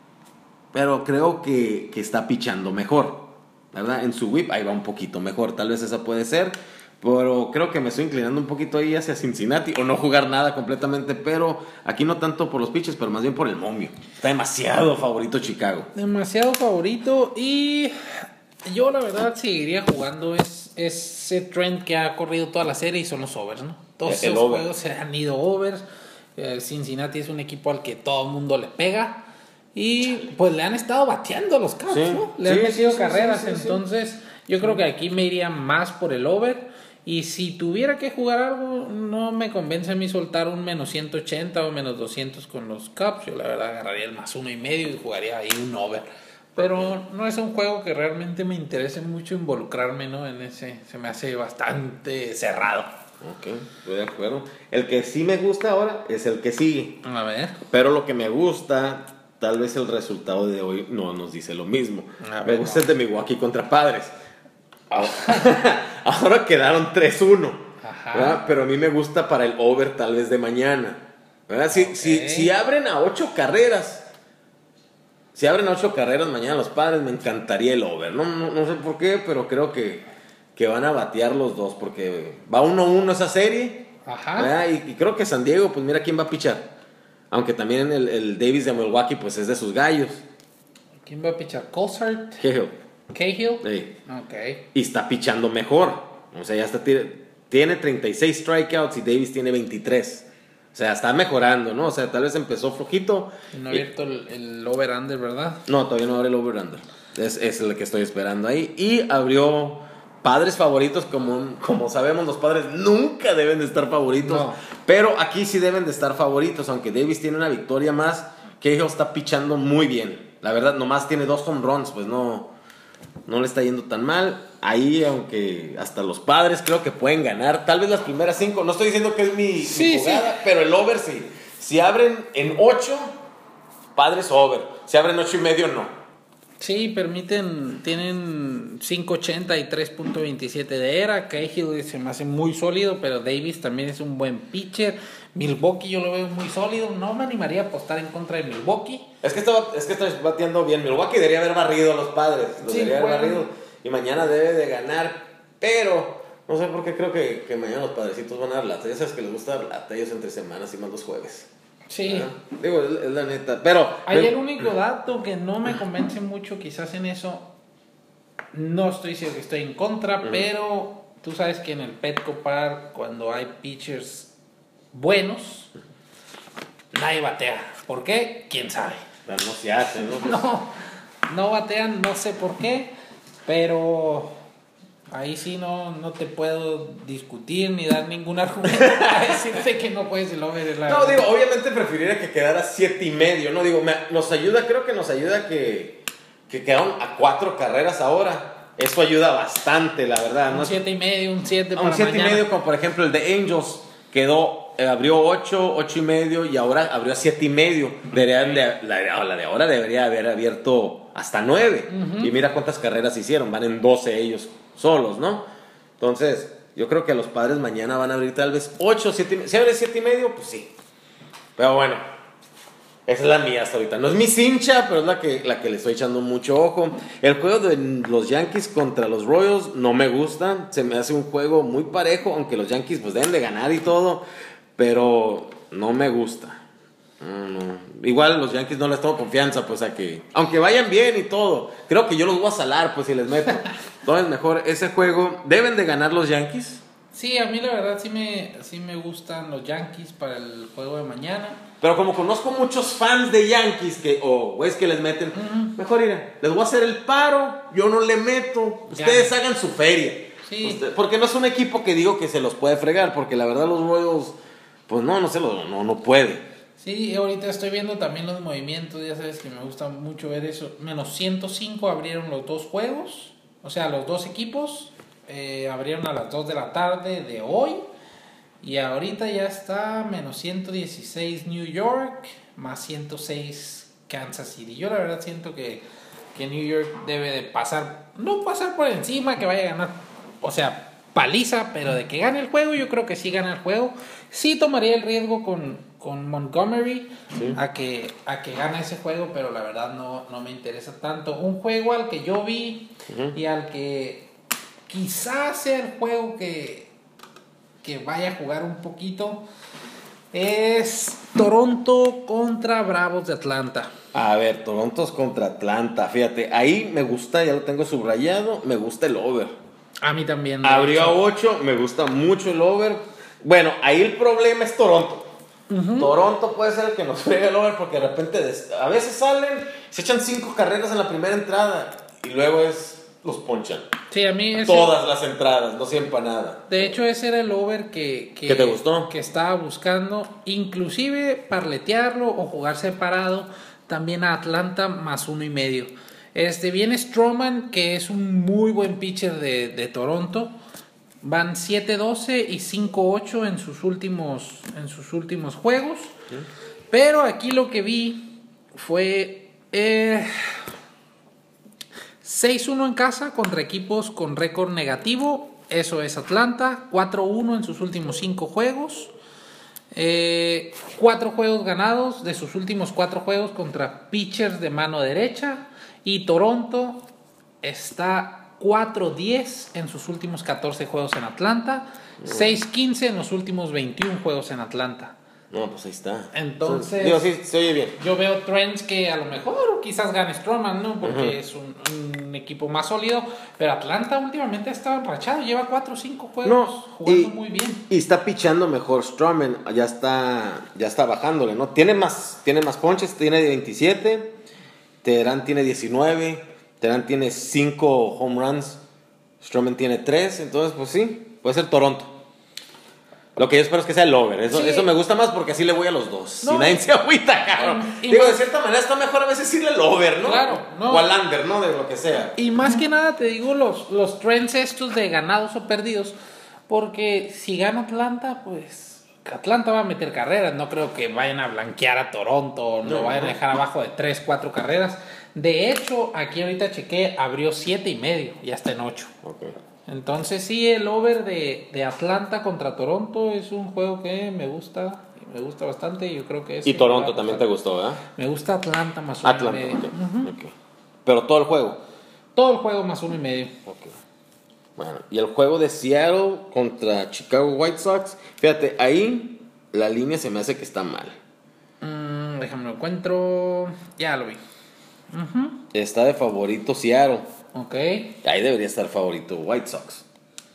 creo que está pichando mejor, ¿verdad? En su whip ahí va un poquito mejor, tal vez esa puede ser, pero creo que me estoy inclinando un poquito ahí hacia Cincinnati, o no jugar nada completamente, pero aquí no tanto por los pitchers, pero más bien por el momio. Está demasiado favorito Chicago. Demasiado favorito y yo la verdad seguiría jugando ese trend que ha corrido toda la serie y son los overs, ¿no? Todos El esos over. juegos se han ido overs. Cincinnati es un equipo al que todo el mundo le pega y pues le han estado bateando a los Cubs, Sí, ¿no? Le han sí, metido sí, carreras, sí. entonces yo creo que aquí me iría más por el over Y si tuviera que jugar algo, no me convence a mí soltar un menos 180 o menos 200 con los Cubs. Yo la verdad agarraría el más 1.5 y jugaría ahí un over. Pero no es un juego que realmente me interese mucho involucrarme, ¿no? En ese, se me hace bastante cerrado. Ok, estoy de acuerdo. El que sí me gusta ahora es el que sigue. A ver. Pero lo que me gusta, tal vez el resultado de hoy no nos dice lo mismo. Me gusta el de Milwaukee contra Padres. Ahora quedaron 3-1. ¿Verdad? Pero a mí me gusta para el over tal vez de mañana. ¿Verdad? Si abren a 8 carreras. Si abren a 8 carreras mañana los Padres, me encantaría el over. No sé por qué, pero creo que van a batear los dos. Porque va 1-1 esa serie. Ajá. Y creo que San Diego, pues mira quién va a pichar. Aunque también el Davis de Milwaukee, pues es de sus gallos. ¿Quién va a pichar? ¿Cozart? Cahill. ¿Cahill? Sí. Ok. Y está pichando mejor. O sea, ya está, tiene 36 strikeouts y Davis tiene 23. O sea, está mejorando, ¿no? O sea, tal vez empezó flojito. No ha abierto el over-under, ¿verdad? No, todavía no abre el over-under. Es el que estoy esperando ahí. Y abrió Padres favoritos. Como sabemos, los Padres nunca deben de estar favoritos. No. Pero aquí sí deben de estar favoritos. Aunque Davis tiene una victoria más, Cahill está pichando muy bien. La verdad, nomás tiene 2 home runs. Pues no le está yendo tan mal. Ahí, aunque hasta los Padres creo que pueden ganar. Tal vez las primeras 5. No estoy diciendo que es mi jugada, pero el over sí. Si abren en 8, Padres over. Si abren 8.5, no. Sí, tienen 5.80 y 3.27 de era. Cahill se me hace muy sólido, pero Davis también es un buen pitcher. Milwaukee yo lo veo muy sólido. No me animaría a apostar en contra de Milwaukee. Es que está bateando bien. Milwaukee debería haber barrido a los Padres. Debería haber barrido. Y mañana debe de ganar. Pero no sé por qué creo que mañana los Padrecitos van a dar lata. Ya sabes que les gusta dar lata ellos entre semanas y más los jueves. Sí. Digo, es la neta. Pero hay el único dato que no me convence mucho quizás en eso. No estoy diciendo que estoy en contra, pero tú sabes que en el Petco Park, cuando hay pitchers buenos, nadie batea. ¿Por qué? ¿Quién sabe? Pero no se hace, ¿no? No batean, no sé por qué, pero ahí sí no te puedo discutir ni dar ningún argumento para decirte que no puedes el over. No, digo, obviamente preferiría que quedara 7.5, ¿no? Digo, creo que nos ayuda que quedaron a 4 carreras ahora. Eso ayuda bastante, la verdad, ¿no? Un 7.5, un 7 para un 7.5, mañana. como por ejemplo el de Angels, abrió 8.5 y ahora abrió a 7.5. La de ahora debería haber abierto hasta 9. Y mira cuántas carreras hicieron, van en 12 ellos solos, ¿no? Entonces, yo creo que los Padres mañana van a abrir tal vez 8, 7.5. Si abre 7.5, pues sí. Pero bueno, esa es la mía hasta ahorita. No es mi cincha, pero es la que le estoy echando mucho ojo. El juego de los Yankees contra los Royals no me gusta. Se me hace un juego muy parejo, aunque los Yankees pues deben de ganar y todo. Pero no me gusta. No. Igual los Yankees no les tengo confianza, pues a que, aunque vayan bien y todo, creo que yo los voy a salar, pues si les meto. Entonces mejor ese juego, deben de ganar los Yankees. Sí, a mí la verdad sí me gustan los Yankees para el juego de mañana. Pero como conozco muchos fans de Yankees güeyes que les meten, mejor les voy a hacer el paro, yo no le meto, ustedes hagan su feria. Sí. Porque no es un equipo que digo que se los puede fregar, porque la verdad los Royals, pues no puede. Sí, ahorita estoy viendo también los movimientos, ya sabes que me gusta mucho ver eso. Menos 105 abrieron los 2 juegos, o sea, los 2 equipos abrieron a las 2 de la tarde de hoy. Y ahorita ya está menos 116 New York, más 106 Kansas City. Yo la verdad siento que New York debe de no pasar por encima, que vaya a ganar, o sea, paliza, pero de que gane el juego, yo creo que sí gana el juego. Sí tomaría el riesgo con Montgomery, sí, a que gane ese juego, pero la verdad no me interesa tanto. Un juego al que yo vi y al que quizás sea el juego que vaya a jugar un poquito es Toronto contra Bravos de Atlanta. A ver, Toronto contra Atlanta, fíjate, ahí me gusta, ya lo tengo subrayado, me gusta el over. A mí también. Abrió a 8, me gusta mucho el over. Bueno, ahí el problema es Toronto. Toronto puede ser el que nos frega el over porque de repente a veces se echan 5 carreras en la primera entrada y luego es los ponchan. Sí, a mí Todas las entradas, no siempre nada. De hecho, ese era el over que ¿Qué te gustó? Que estaba buscando. Inclusive parletearlo o jugar separado. También a Atlanta más 1.5. Viene Stroman, que es un muy buen pitcher de Toronto. Van 7-12 y 5-8 en sus últimos juegos. ¿Sí? Pero aquí lo que vi fue 6-1 en casa contra equipos con récord negativo. Eso es Atlanta. 4-1 en sus últimos 5 juegos. 4 juegos ganados de sus últimos 4 juegos contra pitchers de mano derecha. Y Toronto está 4-10 en sus últimos 14 juegos en Atlanta. 6-15 en los últimos 21 juegos en Atlanta. No, pues ahí está. Entonces, digo, sí, se oye bien. Yo veo trends que a lo mejor quizás gane Stroman, ¿no? Porque es un equipo más sólido. Pero Atlanta últimamente ha estado enrachado. Lleva 4 o 5 juegos jugando muy bien. Y está pichando mejor Stroman. Ya está bajándole, ¿no? Tiene más ponches. Tiene 27. Teherán tiene 19. Teherán tiene 5 home runs. Stroman tiene 3. Entonces, pues sí, puede ser Toronto. Lo que yo espero es que sea el over. Eso me gusta más porque así le voy a los dos. No, si nadie se agüita, cabrón. Digo, de cierta manera está mejor a veces irle el over, ¿no? Claro, no. O al under, ¿no? De lo que sea. Y más que nada te digo los trends estos de ganados o perdidos. Porque si gana Atlanta, pues Atlanta va a meter carreras. No creo que vayan a blanquear a Toronto. No vayan a dejar abajo de 3, 4 carreras. De hecho, aquí ahorita chequé, abrió 7.5. Ya está en 8. Okay. Entonces sí, el over de Atlanta contra Toronto es un juego que me gusta bastante y yo creo que es... Y Toronto también te gustó, ¿verdad? Me gusta Atlanta más 1.5. Atlanta, okay. Pero todo el juego. Todo el juego más 1.5. Okay. Bueno, y el juego de Seattle contra Chicago White Sox, fíjate, ahí la línea se me hace que está mal. Déjame lo encuentro. Ya lo vi. Está de favorito Seattle. Ok. Ahí debería estar favorito White Sox.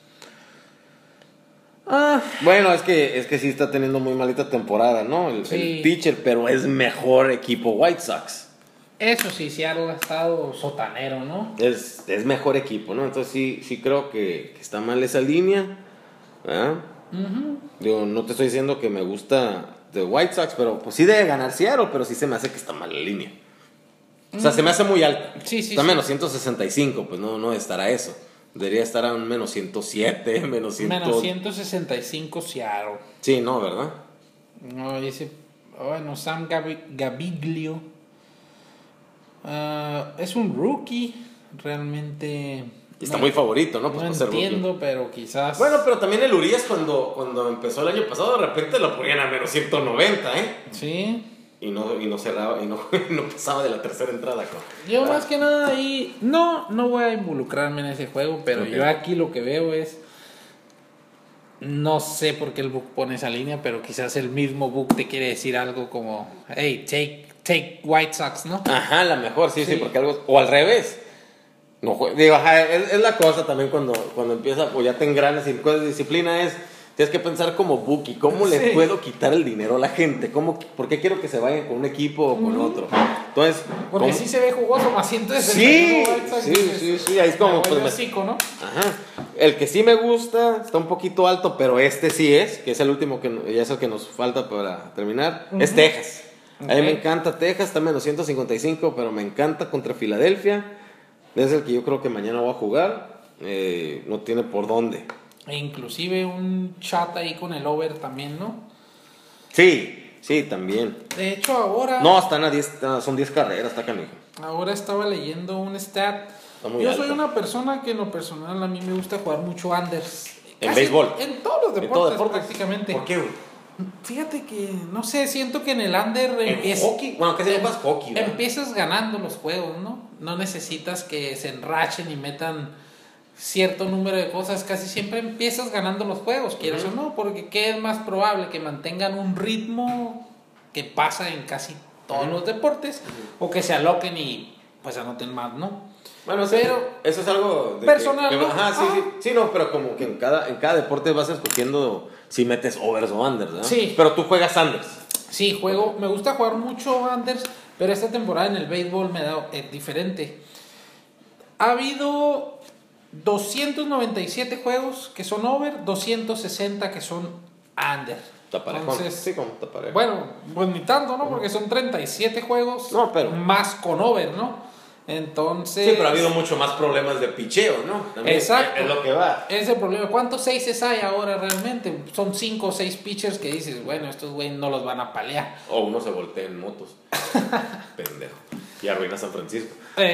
Bueno, es que sí está teniendo muy malita temporada, ¿no? El pitcher, pero es mejor equipo White Sox. Eso sí, Seattle ha estado sotanero, ¿no? Es mejor equipo, ¿no? Entonces sí creo que está mal esa línea. ¿Verdad? Digo, no te estoy diciendo que me gusta de White Sox, pero pues sí debe ganar Seattle, pero sí se me hace que está mal la línea. O sea, se me hace muy alta. Sí, está menos 165, pues no estará eso. Debería estar a un menos 107, menos 165 Seattle. Sí, no, ¿verdad? No, dice... Bueno, Sam Gaviglio. Es un rookie. Realmente... Está muy favorito, ¿no? Pues no entiendo, pero quizás... Bueno, pero también el Urias cuando empezó el año pasado, de repente lo ponían a menos 190, ¿eh? Sí. Y no cerraba, y no pasaba de la tercera entrada. Yo más que nada ahí no voy a involucrarme en ese juego, pero yo aquí lo que veo es, no sé por qué el book pone esa línea, pero quizás el mismo book te quiere decir algo como, hey, take White Sox, ¿no? Ajá, la mejor, sí, porque algo, o al revés. No, digo, es la cosa también cuando empieza, pues ya te engranas y cosas de disciplina tienes que pensar como Buki, ¿cómo le puedo quitar el dinero a la gente? ¿Por qué quiero que se vayan con un equipo o con otro? Entonces, porque sí se ve jugoso, más 160. Sí, ahí es como... ¿no? Ajá. El que sí me gusta, está un poquito alto, pero sí que es el último, ya es el que nos falta para terminar, es Texas. A mí me encanta Texas, está menos 155, pero me encanta contra Filadelfia. Es el que yo creo que mañana voy a jugar. No tiene por dónde. E inclusive un chat ahí con el over también, ¿no? Sí, también. De hecho, ahora... No, son 10 carreras, está canijo. Ahora estaba leyendo un stat. Yo soy una persona que en lo personal a mí me gusta jugar mucho unders. ¿En béisbol? En todos los deportes prácticamente. ¿Por qué, güey? Fíjate que, no sé, siento que en el under... hockey? Bueno, ¿qué se llama hockey? ¿verdad? Empiezas ganando los juegos, ¿no? No necesitas que se enrachen y metan cierto número de cosas. Casi siempre empiezas ganando los juegos, quieras o no, porque ¿qué es más probable? Que mantengan un ritmo que pasa en casi todos los deportes, o que se aloquen y pues anoten más, ¿no? Bueno, pero eso es algo personal, ¿no? Sí, no, pero como que en cada deporte vas escogiendo si metes overs o unders, ¿no? Sí. Pero tú juegas unders. Sí, me gusta jugar mucho unders, pero esta temporada en el béisbol me ha dado diferente. Ha habido 297 juegos que son over, 260 que son under. Está parejón. Entonces, Sí, como está parejo. bueno, pues ni tanto, ¿no? Porque son 37 juegos No, pero- más con over, ¿no? Entonces... Sí, pero ha habido mucho más problemas de picheo, ¿no? También Exacto. Es lo que va. Ese es el problema. ¿Cuántos 6 hay ahora realmente? Son 5 o 6 pitchers que dices, bueno, estos güey no los van a palear. O uno se voltea en motos. Pendejo. Y arruina San Francisco.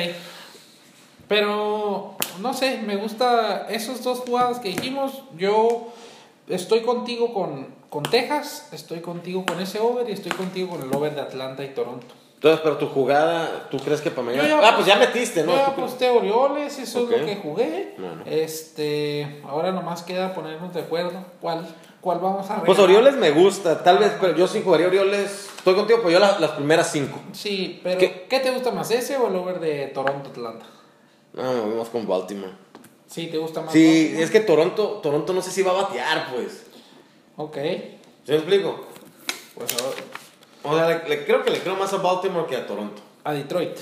Pero, no sé, me gusta esos dos jugadas que dijimos. Yo estoy contigo con Texas, estoy contigo con ese over y estoy contigo con el over de Atlanta y Toronto. Entonces, pero tu jugada, ¿tú crees que para mañana? Yo ya- Pues ya metiste, ¿no? Yo ya ¿Tú aposté Orioles, eso Ok. es lo que jugué. Bueno. Ahora nomás queda ponernos de acuerdo cuál vamos a Pues regalar. Orioles me gusta, tal vez, pero yo sí jugaría Orioles. Estoy contigo, pues yo las primeras 5. Sí, pero ¿Qué? ¿qué te gusta más, ese o el over de Toronto-Atlanta? No, vamos con Baltimore. Sí, ¿te gusta más? Sí, Baltimore? es que Toronto no sé si va a batear, pues. Ok, ¿Sí me explico? pues ahora, O sea, creo que le creo más a Baltimore que a Toronto. a Detroit.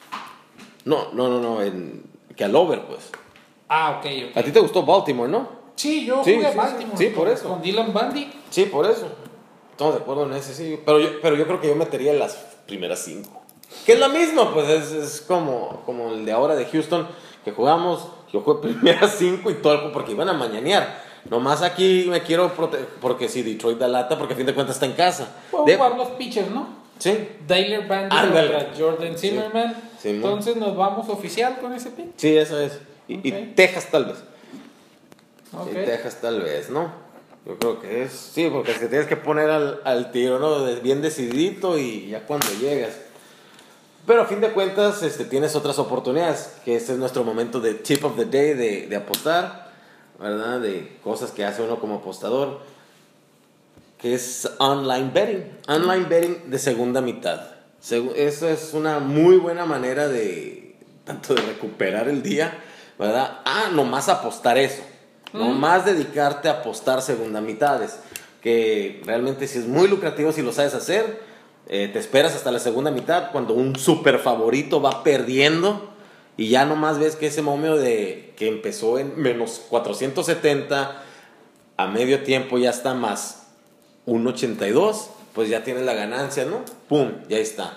No, que al over, pues. Ah, ok, ok. A ti te gustó Baltimore, ¿no? Sí, yo Sí, jugué a sí, Baltimore. sí, por eso. Con Dylan Bundy. Sí, por eso. Estamos de acuerdo en ese, sí. Pero yo creo que yo metería las primeras 5. Que es lo mismo, pues es como el de ahora de Houston, que jugamos, yo jugué primeras 5 y todo el porque iban a mañanear. Nomás aquí me quiero porque si Detroit da lata, porque a fin de cuentas está en casa. Puedo jugar los pitchers, ¿no? Sí, Tyler Bundy Ándale. contra Jordan Zimmerman. Sí, Entonces nos vamos oficial con ese pick. sí, eso es. Y Ok. Texas tal vez. Ok. Y Texas tal vez, ¿no? Yo creo que es. Sí, porque te tienes que poner al tiro, ¿no? Bien decidito y ya cuando llegas. Pero a fin de cuentas tienes otras oportunidades, que este es nuestro momento de tip of the day, de apostar, ¿verdad? De cosas que hace uno como apostador, que es online betting. Online betting de segunda mitad. Eso es una muy buena manera tanto de recuperar el día, ¿verdad? Nomás apostar eso. Nomás dedicarte a apostar segunda mitades, que realmente sí es muy lucrativo si lo sabes hacer. Te esperas hasta la segunda mitad cuando un super favorito va perdiendo y ya nomás ves que ese momio de que empezó en menos 470 a medio tiempo ya está más 1.82, pues ya tienes la ganancia, ¿no? ¡Pum! Ya está.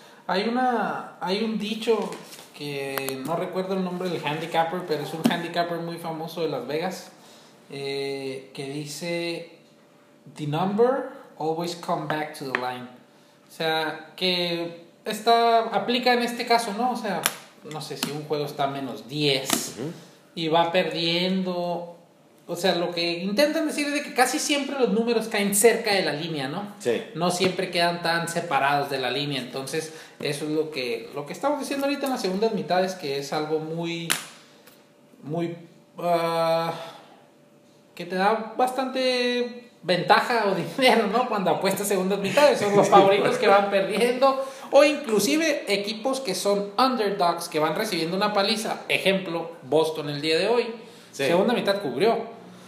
Hay un dicho que no recuerdo el nombre del handicapper, pero es un handicapper muy famoso de Las Vegas, que dice: "The number always come back to the line". O sea, que aplica en este caso, ¿no? O sea, no sé si un juego está a menos 10 y va perdiendo. O sea, lo que intentan decir es de que casi siempre los números caen cerca de la línea, ¿no? Sí. No siempre quedan tan separados de la línea. Entonces, eso es lo que estamos diciendo ahorita en las segundas mitades, que es algo muy que te da bastante ventaja o dinero, ¿no? Cuando apuestas segundas mitades, son los favoritos que van perdiendo, o inclusive equipos que son underdogs, que van recibiendo una paliza. Ejemplo, Boston el día de hoy. Sí. Segunda mitad cubrió.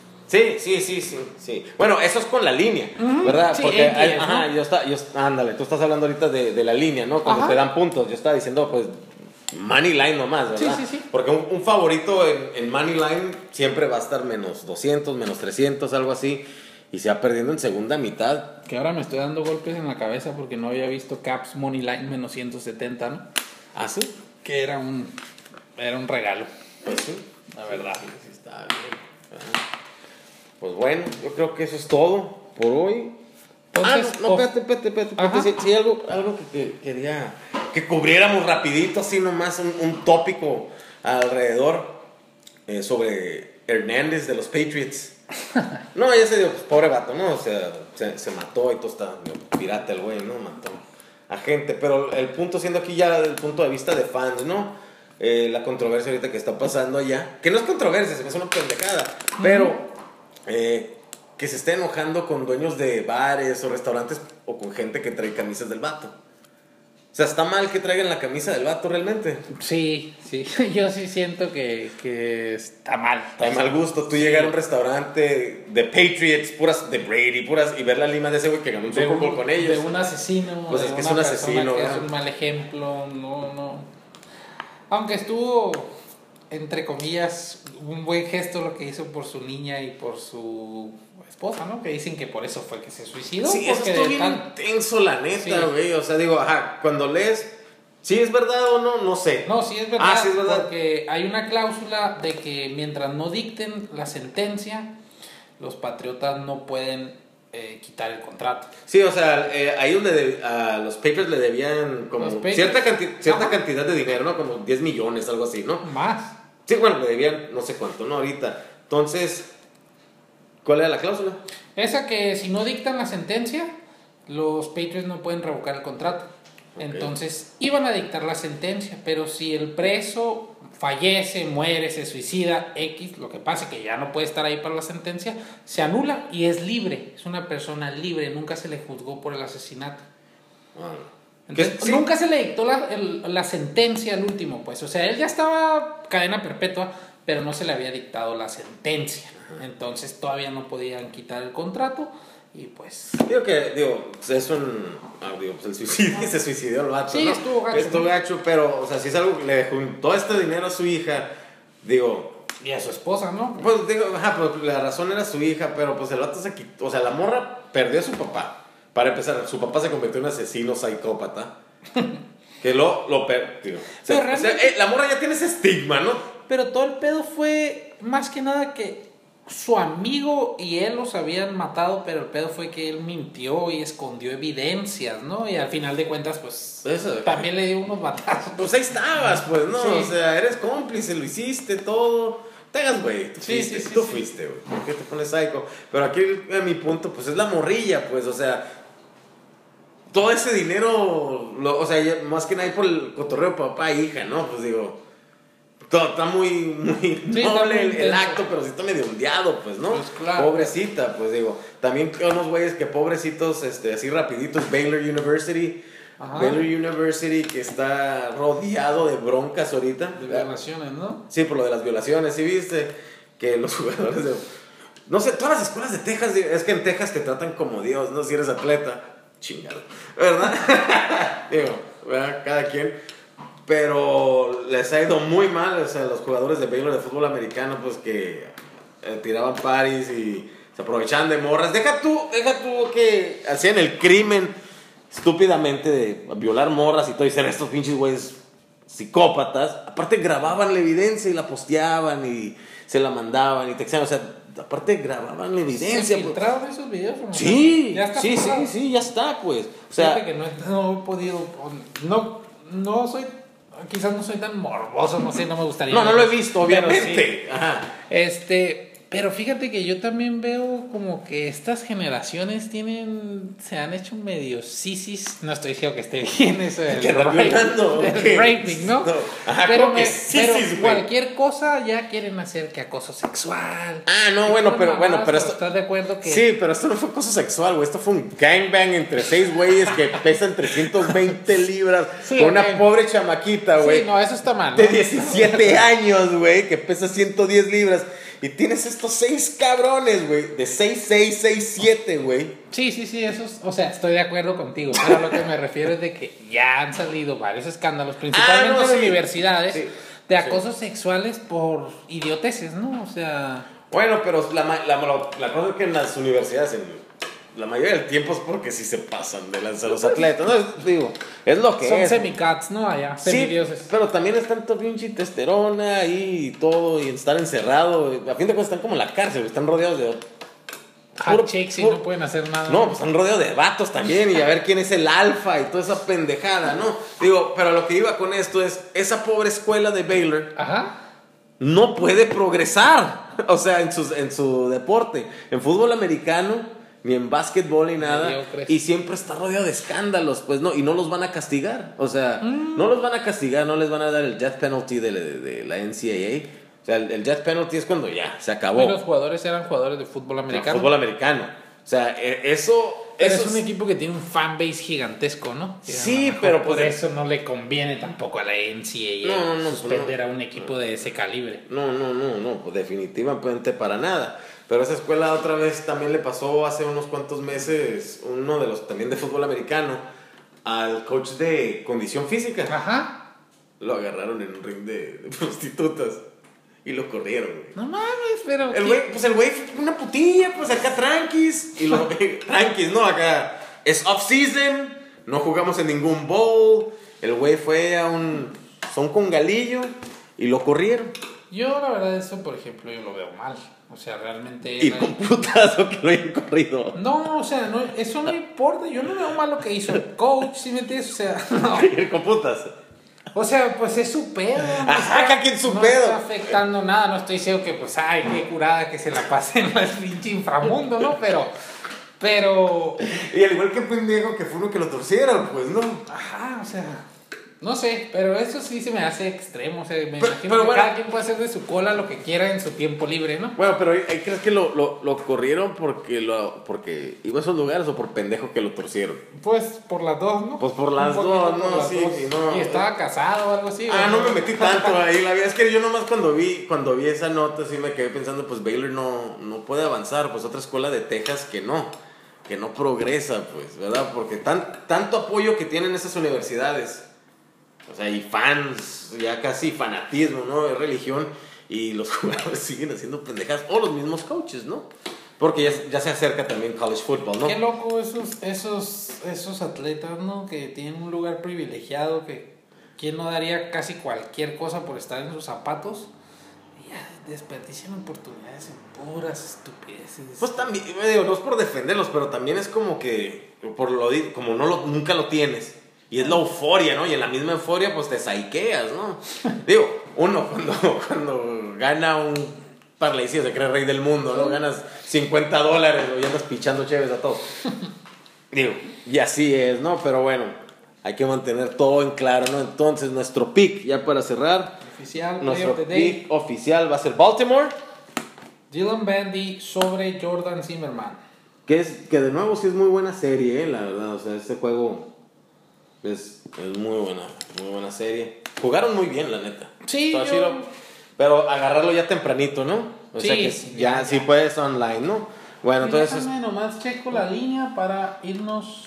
Sí. Bueno, eso es con la línea, ¿verdad? Sí, Porque, entiendo, ¿no? ándale, tú estás hablando ahorita de la línea, ¿no? Cuando Ajá. te dan puntos, yo estaba diciendo, pues, money line nomás, ¿verdad? Sí. Porque un favorito en money line siempre va a estar menos 200, menos 300, algo así, y se va perdiendo en segunda mitad. Que ahora me estoy dando golpes en la cabeza porque no había visto Caps Money Line menos 170, ¿no? ¿Ah, sí? Que era un regalo, Pues sí. la verdad. Sí, está bien. Ajá. Pues bueno, yo creo que eso es todo por hoy. Entonces, Espérate. Ajá. Sí, algo que quería que cubriéramos rapidito, así nomás un tópico alrededor sobre Hernández de los Patriots. No, ya se dio, pues, pobre vato, ¿no? O sea, se mató y todo está pirata el güey, ¿no? Mató a gente. Pero el punto siendo aquí ya desde el punto de vista de fans, ¿no? La controversia ahorita que está pasando allá, que no es controversia, se me hace una pendejada, pero que se esté enojando con dueños de bares o restaurantes o con gente que trae camisas del vato. O sea, ¿está mal que traigan la camisa del vato realmente? Sí, yo sí siento que está mal. Está de mal gusto tú llegar a un restaurante de Patriots, puras de Brady, puras, y ver la lima de ese güey que ganó un Super Bowl con ellos. De un asesino. Pues de es que es una un persona asesino, que es ¿verdad? un mal ejemplo, no. Aunque estuvo entre comillas, un buen gesto lo que hizo por su niña y por su esposa, ¿no? Que dicen que por eso fue que se suicidó. Sí, eso porque está bien intenso, la neta, güey. O sea, digo, cuando lees, ¿sí es verdad o no? No sé. No, sí es verdad, sí es verdad. porque hay una cláusula de que mientras no dicten la sentencia, los Patriotas no pueden quitar el contrato. Sí, o sea, ahí donde a los Patriots le debían como cierta cantidad de dinero, ¿no? Como 10 millones, algo así, ¿no? Más. Sí, bueno, le debían no sé cuánto, ¿no? Ahorita. Entonces, ¿cuál era la cláusula? Esa que si no dictan la sentencia, los Patriots no pueden revocar el contrato. Okay. Entonces, iban a dictar la sentencia, pero si el preso fallece, muere, se suicida, X, lo que pasa es que ya no puede estar ahí para la sentencia, se anula y es libre, es una persona libre, nunca se le juzgó por el asesinato. Entonces, sí. Nunca se le dictó la sentencia al último, pues, o sea, él ya estaba cadena perpetua, pero no se le había dictado la sentencia, entonces todavía no podían quitar el contrato. Y pues... es un... pues el suicidio, se suicidó el vato, sí, ¿no? estuvo gacho. Estuvo gacho, pero, o sea, si es algo que le dejó todo este dinero a su hija, digo... Y a su esposa, ¿no? Pues digo, pues la razón era su hija, pero pues el vato se quitó, o sea, la morra perdió a su papá. Para empezar, su papá se convirtió en un asesino psicópata. Que lo perdió. La morra ya tiene ese estigma, ¿no? Pero todo el pedo fue más que nada que su amigo y él los habían matado, pero el pedo fue que él mintió y escondió evidencias, ¿no? Y al final de cuentas, pues, también le dio unos batazos. Pues ahí estabas, pues, ¿no? Sí. O sea, eres cómplice, lo hiciste, todo. Te hagas, güey, tú fuiste, güey. ¿Por qué te pones psycho? Pero aquí, mi punto, pues, es la morrilla, pues, o sea, todo ese dinero, o sea, más que nada por el cotorreo papá e hija, ¿no? Pues, digo... Está muy noble el acto, pero sí está medio ondeado, pues, ¿no? Pues claro. Pobrecita, pues digo. También unos güeyes que pobrecitos, así rapiditos, Baylor University. Ajá. Baylor University que está rodeado de broncas ahorita. De violaciones, ¿no? Sí, por lo de las violaciones, ¿sí viste? Que los jugadores de... No sé, todas las escuelas de Texas, es que en Texas te tratan como Dios, ¿no? Si eres atleta, chingado, ¿verdad? Digo, ¿verdad? Cada quien... Pero les ha ido muy mal, o sea, los jugadores de Baylor de fútbol americano, pues que tiraban paris y se aprovechaban de morras. Deja tú que hacían el crimen estúpidamente de violar morras y todo, y ser estos pinches güeyes psicópatas. Aparte grababan la evidencia y la posteaban y se la mandaban y texteaban, o sea, aparte grababan la evidencia. ¿Se filtraron esos videos? ¿O no? Sí, ¿Ya está sí, ya está, pues. O sea, fíjate que no he podido, no soy... Quizás no soy tan morboso, no sé, no me gustaría. No lo he visto, obviamente. Sí. Ajá. Pero fíjate que yo también veo como que estas generaciones se han hecho medio sisis. No estoy diciendo que esté bien eso del raping, ¿no? Ajá, pero pero cualquier cosa ya quieren hacer que acoso sexual. Pero esto... ¿Estás de acuerdo que...? Sí, pero esto no fue acoso sexual, güey. Esto fue un gangbang entre 6 güeyes que pesan 320 libras Sí, con una pobre chamaquita, güey. Sí, no, eso está mal, ¿no? De 17 años, güey, que pesa 110 libras. Y tienes estos 6 cabrones, güey, de 6'6", 6'7", güey. Sí, eso o sea, estoy de acuerdo contigo, pero a lo que me refiero es de que ya han salido varios escándalos, principalmente de universidades, de acosos sexuales por idioteces, ¿no? O sea... Bueno, pero la cosa es que en las universidades, la mayoría del tiempo es porque sí se pasan de lanza los atletas, ¿no? Digo, es lo que son es. Son semicats, ¿no? Allá, semidioses. Sí, pero también es tanto pinche testosterona ahí y todo, y estar encerrado. A fin de cuentas están como en la cárcel, están rodeados de... Hot chicks y no pueden hacer nada. No, pues están rodeados de vatos también, y a ver quién es el alfa y toda esa pendejada, ¿no? Digo, pero lo que iba con esto es, esa pobre escuela de Baylor... Ajá. No puede progresar, o sea, en su deporte, en fútbol americano, ni en básquetbol ni nada, mediocres. y siempre está rodeado de escándalos, pues no, y no los van a castigar, o sea, no los van a castigar, no les van a dar el death penalty de la NCAA, o sea, el death penalty es cuando ya, se acabó. Y los jugadores eran jugadores de fútbol americano. Fútbol americano, o sea, eso es un equipo que tiene un fanbase gigantesco, ¿no? Sí, pero por pues eso no le conviene tampoco a la NCAA suspender a un equipo de ese calibre. No, pues definitivamente para nada. Pero esa escuela otra vez también le pasó hace unos cuantos meses, uno de los también de fútbol americano, al coach de condición física. Ajá. Lo agarraron en un ring de prostitutas. Y lo corrieron, güey. No mames, pero... El güey fue una putilla, pues acá tranquis. Y lo tranquis, ¿no? Acá es off-season, no jugamos en ningún bowl. El güey fue a un congalillo y lo corrieron. Yo, la verdad, eso, por ejemplo, yo lo veo mal. O sea, realmente... Y con putazo que lo hayan corrido. No, o sea, no, eso no importa. Yo no veo mal lo que hizo el coach, ¿sí me entiendes? O sea, no. Con putas. O sea, pues es su pedo. Ajá, cada quien su no pedo. No está afectando nada. No estoy diciendo que, pues, ay, qué curada que se la pase en el pinche inframundo, ¿no? Pero... Y al igual que pendejo que fue uno que lo torcieron, pues, ¿no? Ajá, o sea... No sé, pero eso sí se me hace extremo. O sea, me imagino que bueno, cada quien puede hacer de su cola lo que quiera en su tiempo libre, ¿no? Bueno, pero ¿ahí crees que lo corrieron porque iba a esos lugares o por pendejo que lo torcieron? Pues por las dos, ¿no? Pues por las dos, ¿no? Sí, no. Y estaba casado o algo así. No me metí tanto ahí. La verdad es que yo nomás cuando vi esa nota sí me quedé pensando, pues Baylor no puede avanzar. Pues otra escuela de Texas que no progresa, pues, ¿verdad? Porque tanto apoyo que tienen esas universidades. O sea, y fans, ya casi fanatismo, ¿no? Es religión. Y los jugadores siguen haciendo pendejas. O los mismos coaches, ¿no? Porque ya se acerca también college football, ¿no? Qué loco esos atletas, ¿no? Que tienen un lugar privilegiado, que quien no daría casi cualquier cosa por estar en sus zapatos. Y ya desperdician oportunidades en puras estupideces. Pues también, no es por defenderlos, pero también es como que, como nunca lo tienes. Y es la euforia, ¿no? Y en la misma euforia, pues te saiqueas, ¿no? Digo, uno cuando gana un parlay, se cree rey del mundo, ¿no? Ganas $50 y andas pichando chéves a todos. Digo, y así es, ¿no? Pero bueno, hay que mantener todo en claro, ¿no? Entonces, nuestro pick, ya para cerrar, Oficial, nuestro pick oficial va a ser Baltimore. Dylan Bandy sobre Jordan Zimmerman. Que de nuevo sí es muy buena serie, la verdad. O sea, este juego es muy buena serie. Jugaron muy bien, la neta. Sí, pero agarrarlo ya tempranito, ¿no? O sea que sí, ya sí puedes online, ¿no? Bueno, entonces... Déjame nomás checo la línea para irnos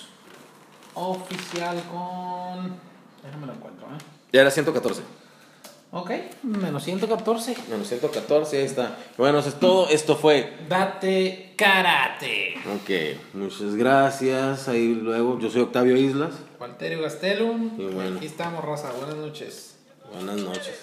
oficial con... Déjame lo encuentro, ¿eh? Ya era 114. Ok, menos 114. Menos 114, ahí está. Bueno, eso es todo. Esto fue Date Karate. Ok, muchas gracias. Ahí luego, yo soy Octavio Islas. Walterio Gastelum. Y bueno. Aquí estamos, raza. Buenas noches. Buenas noches.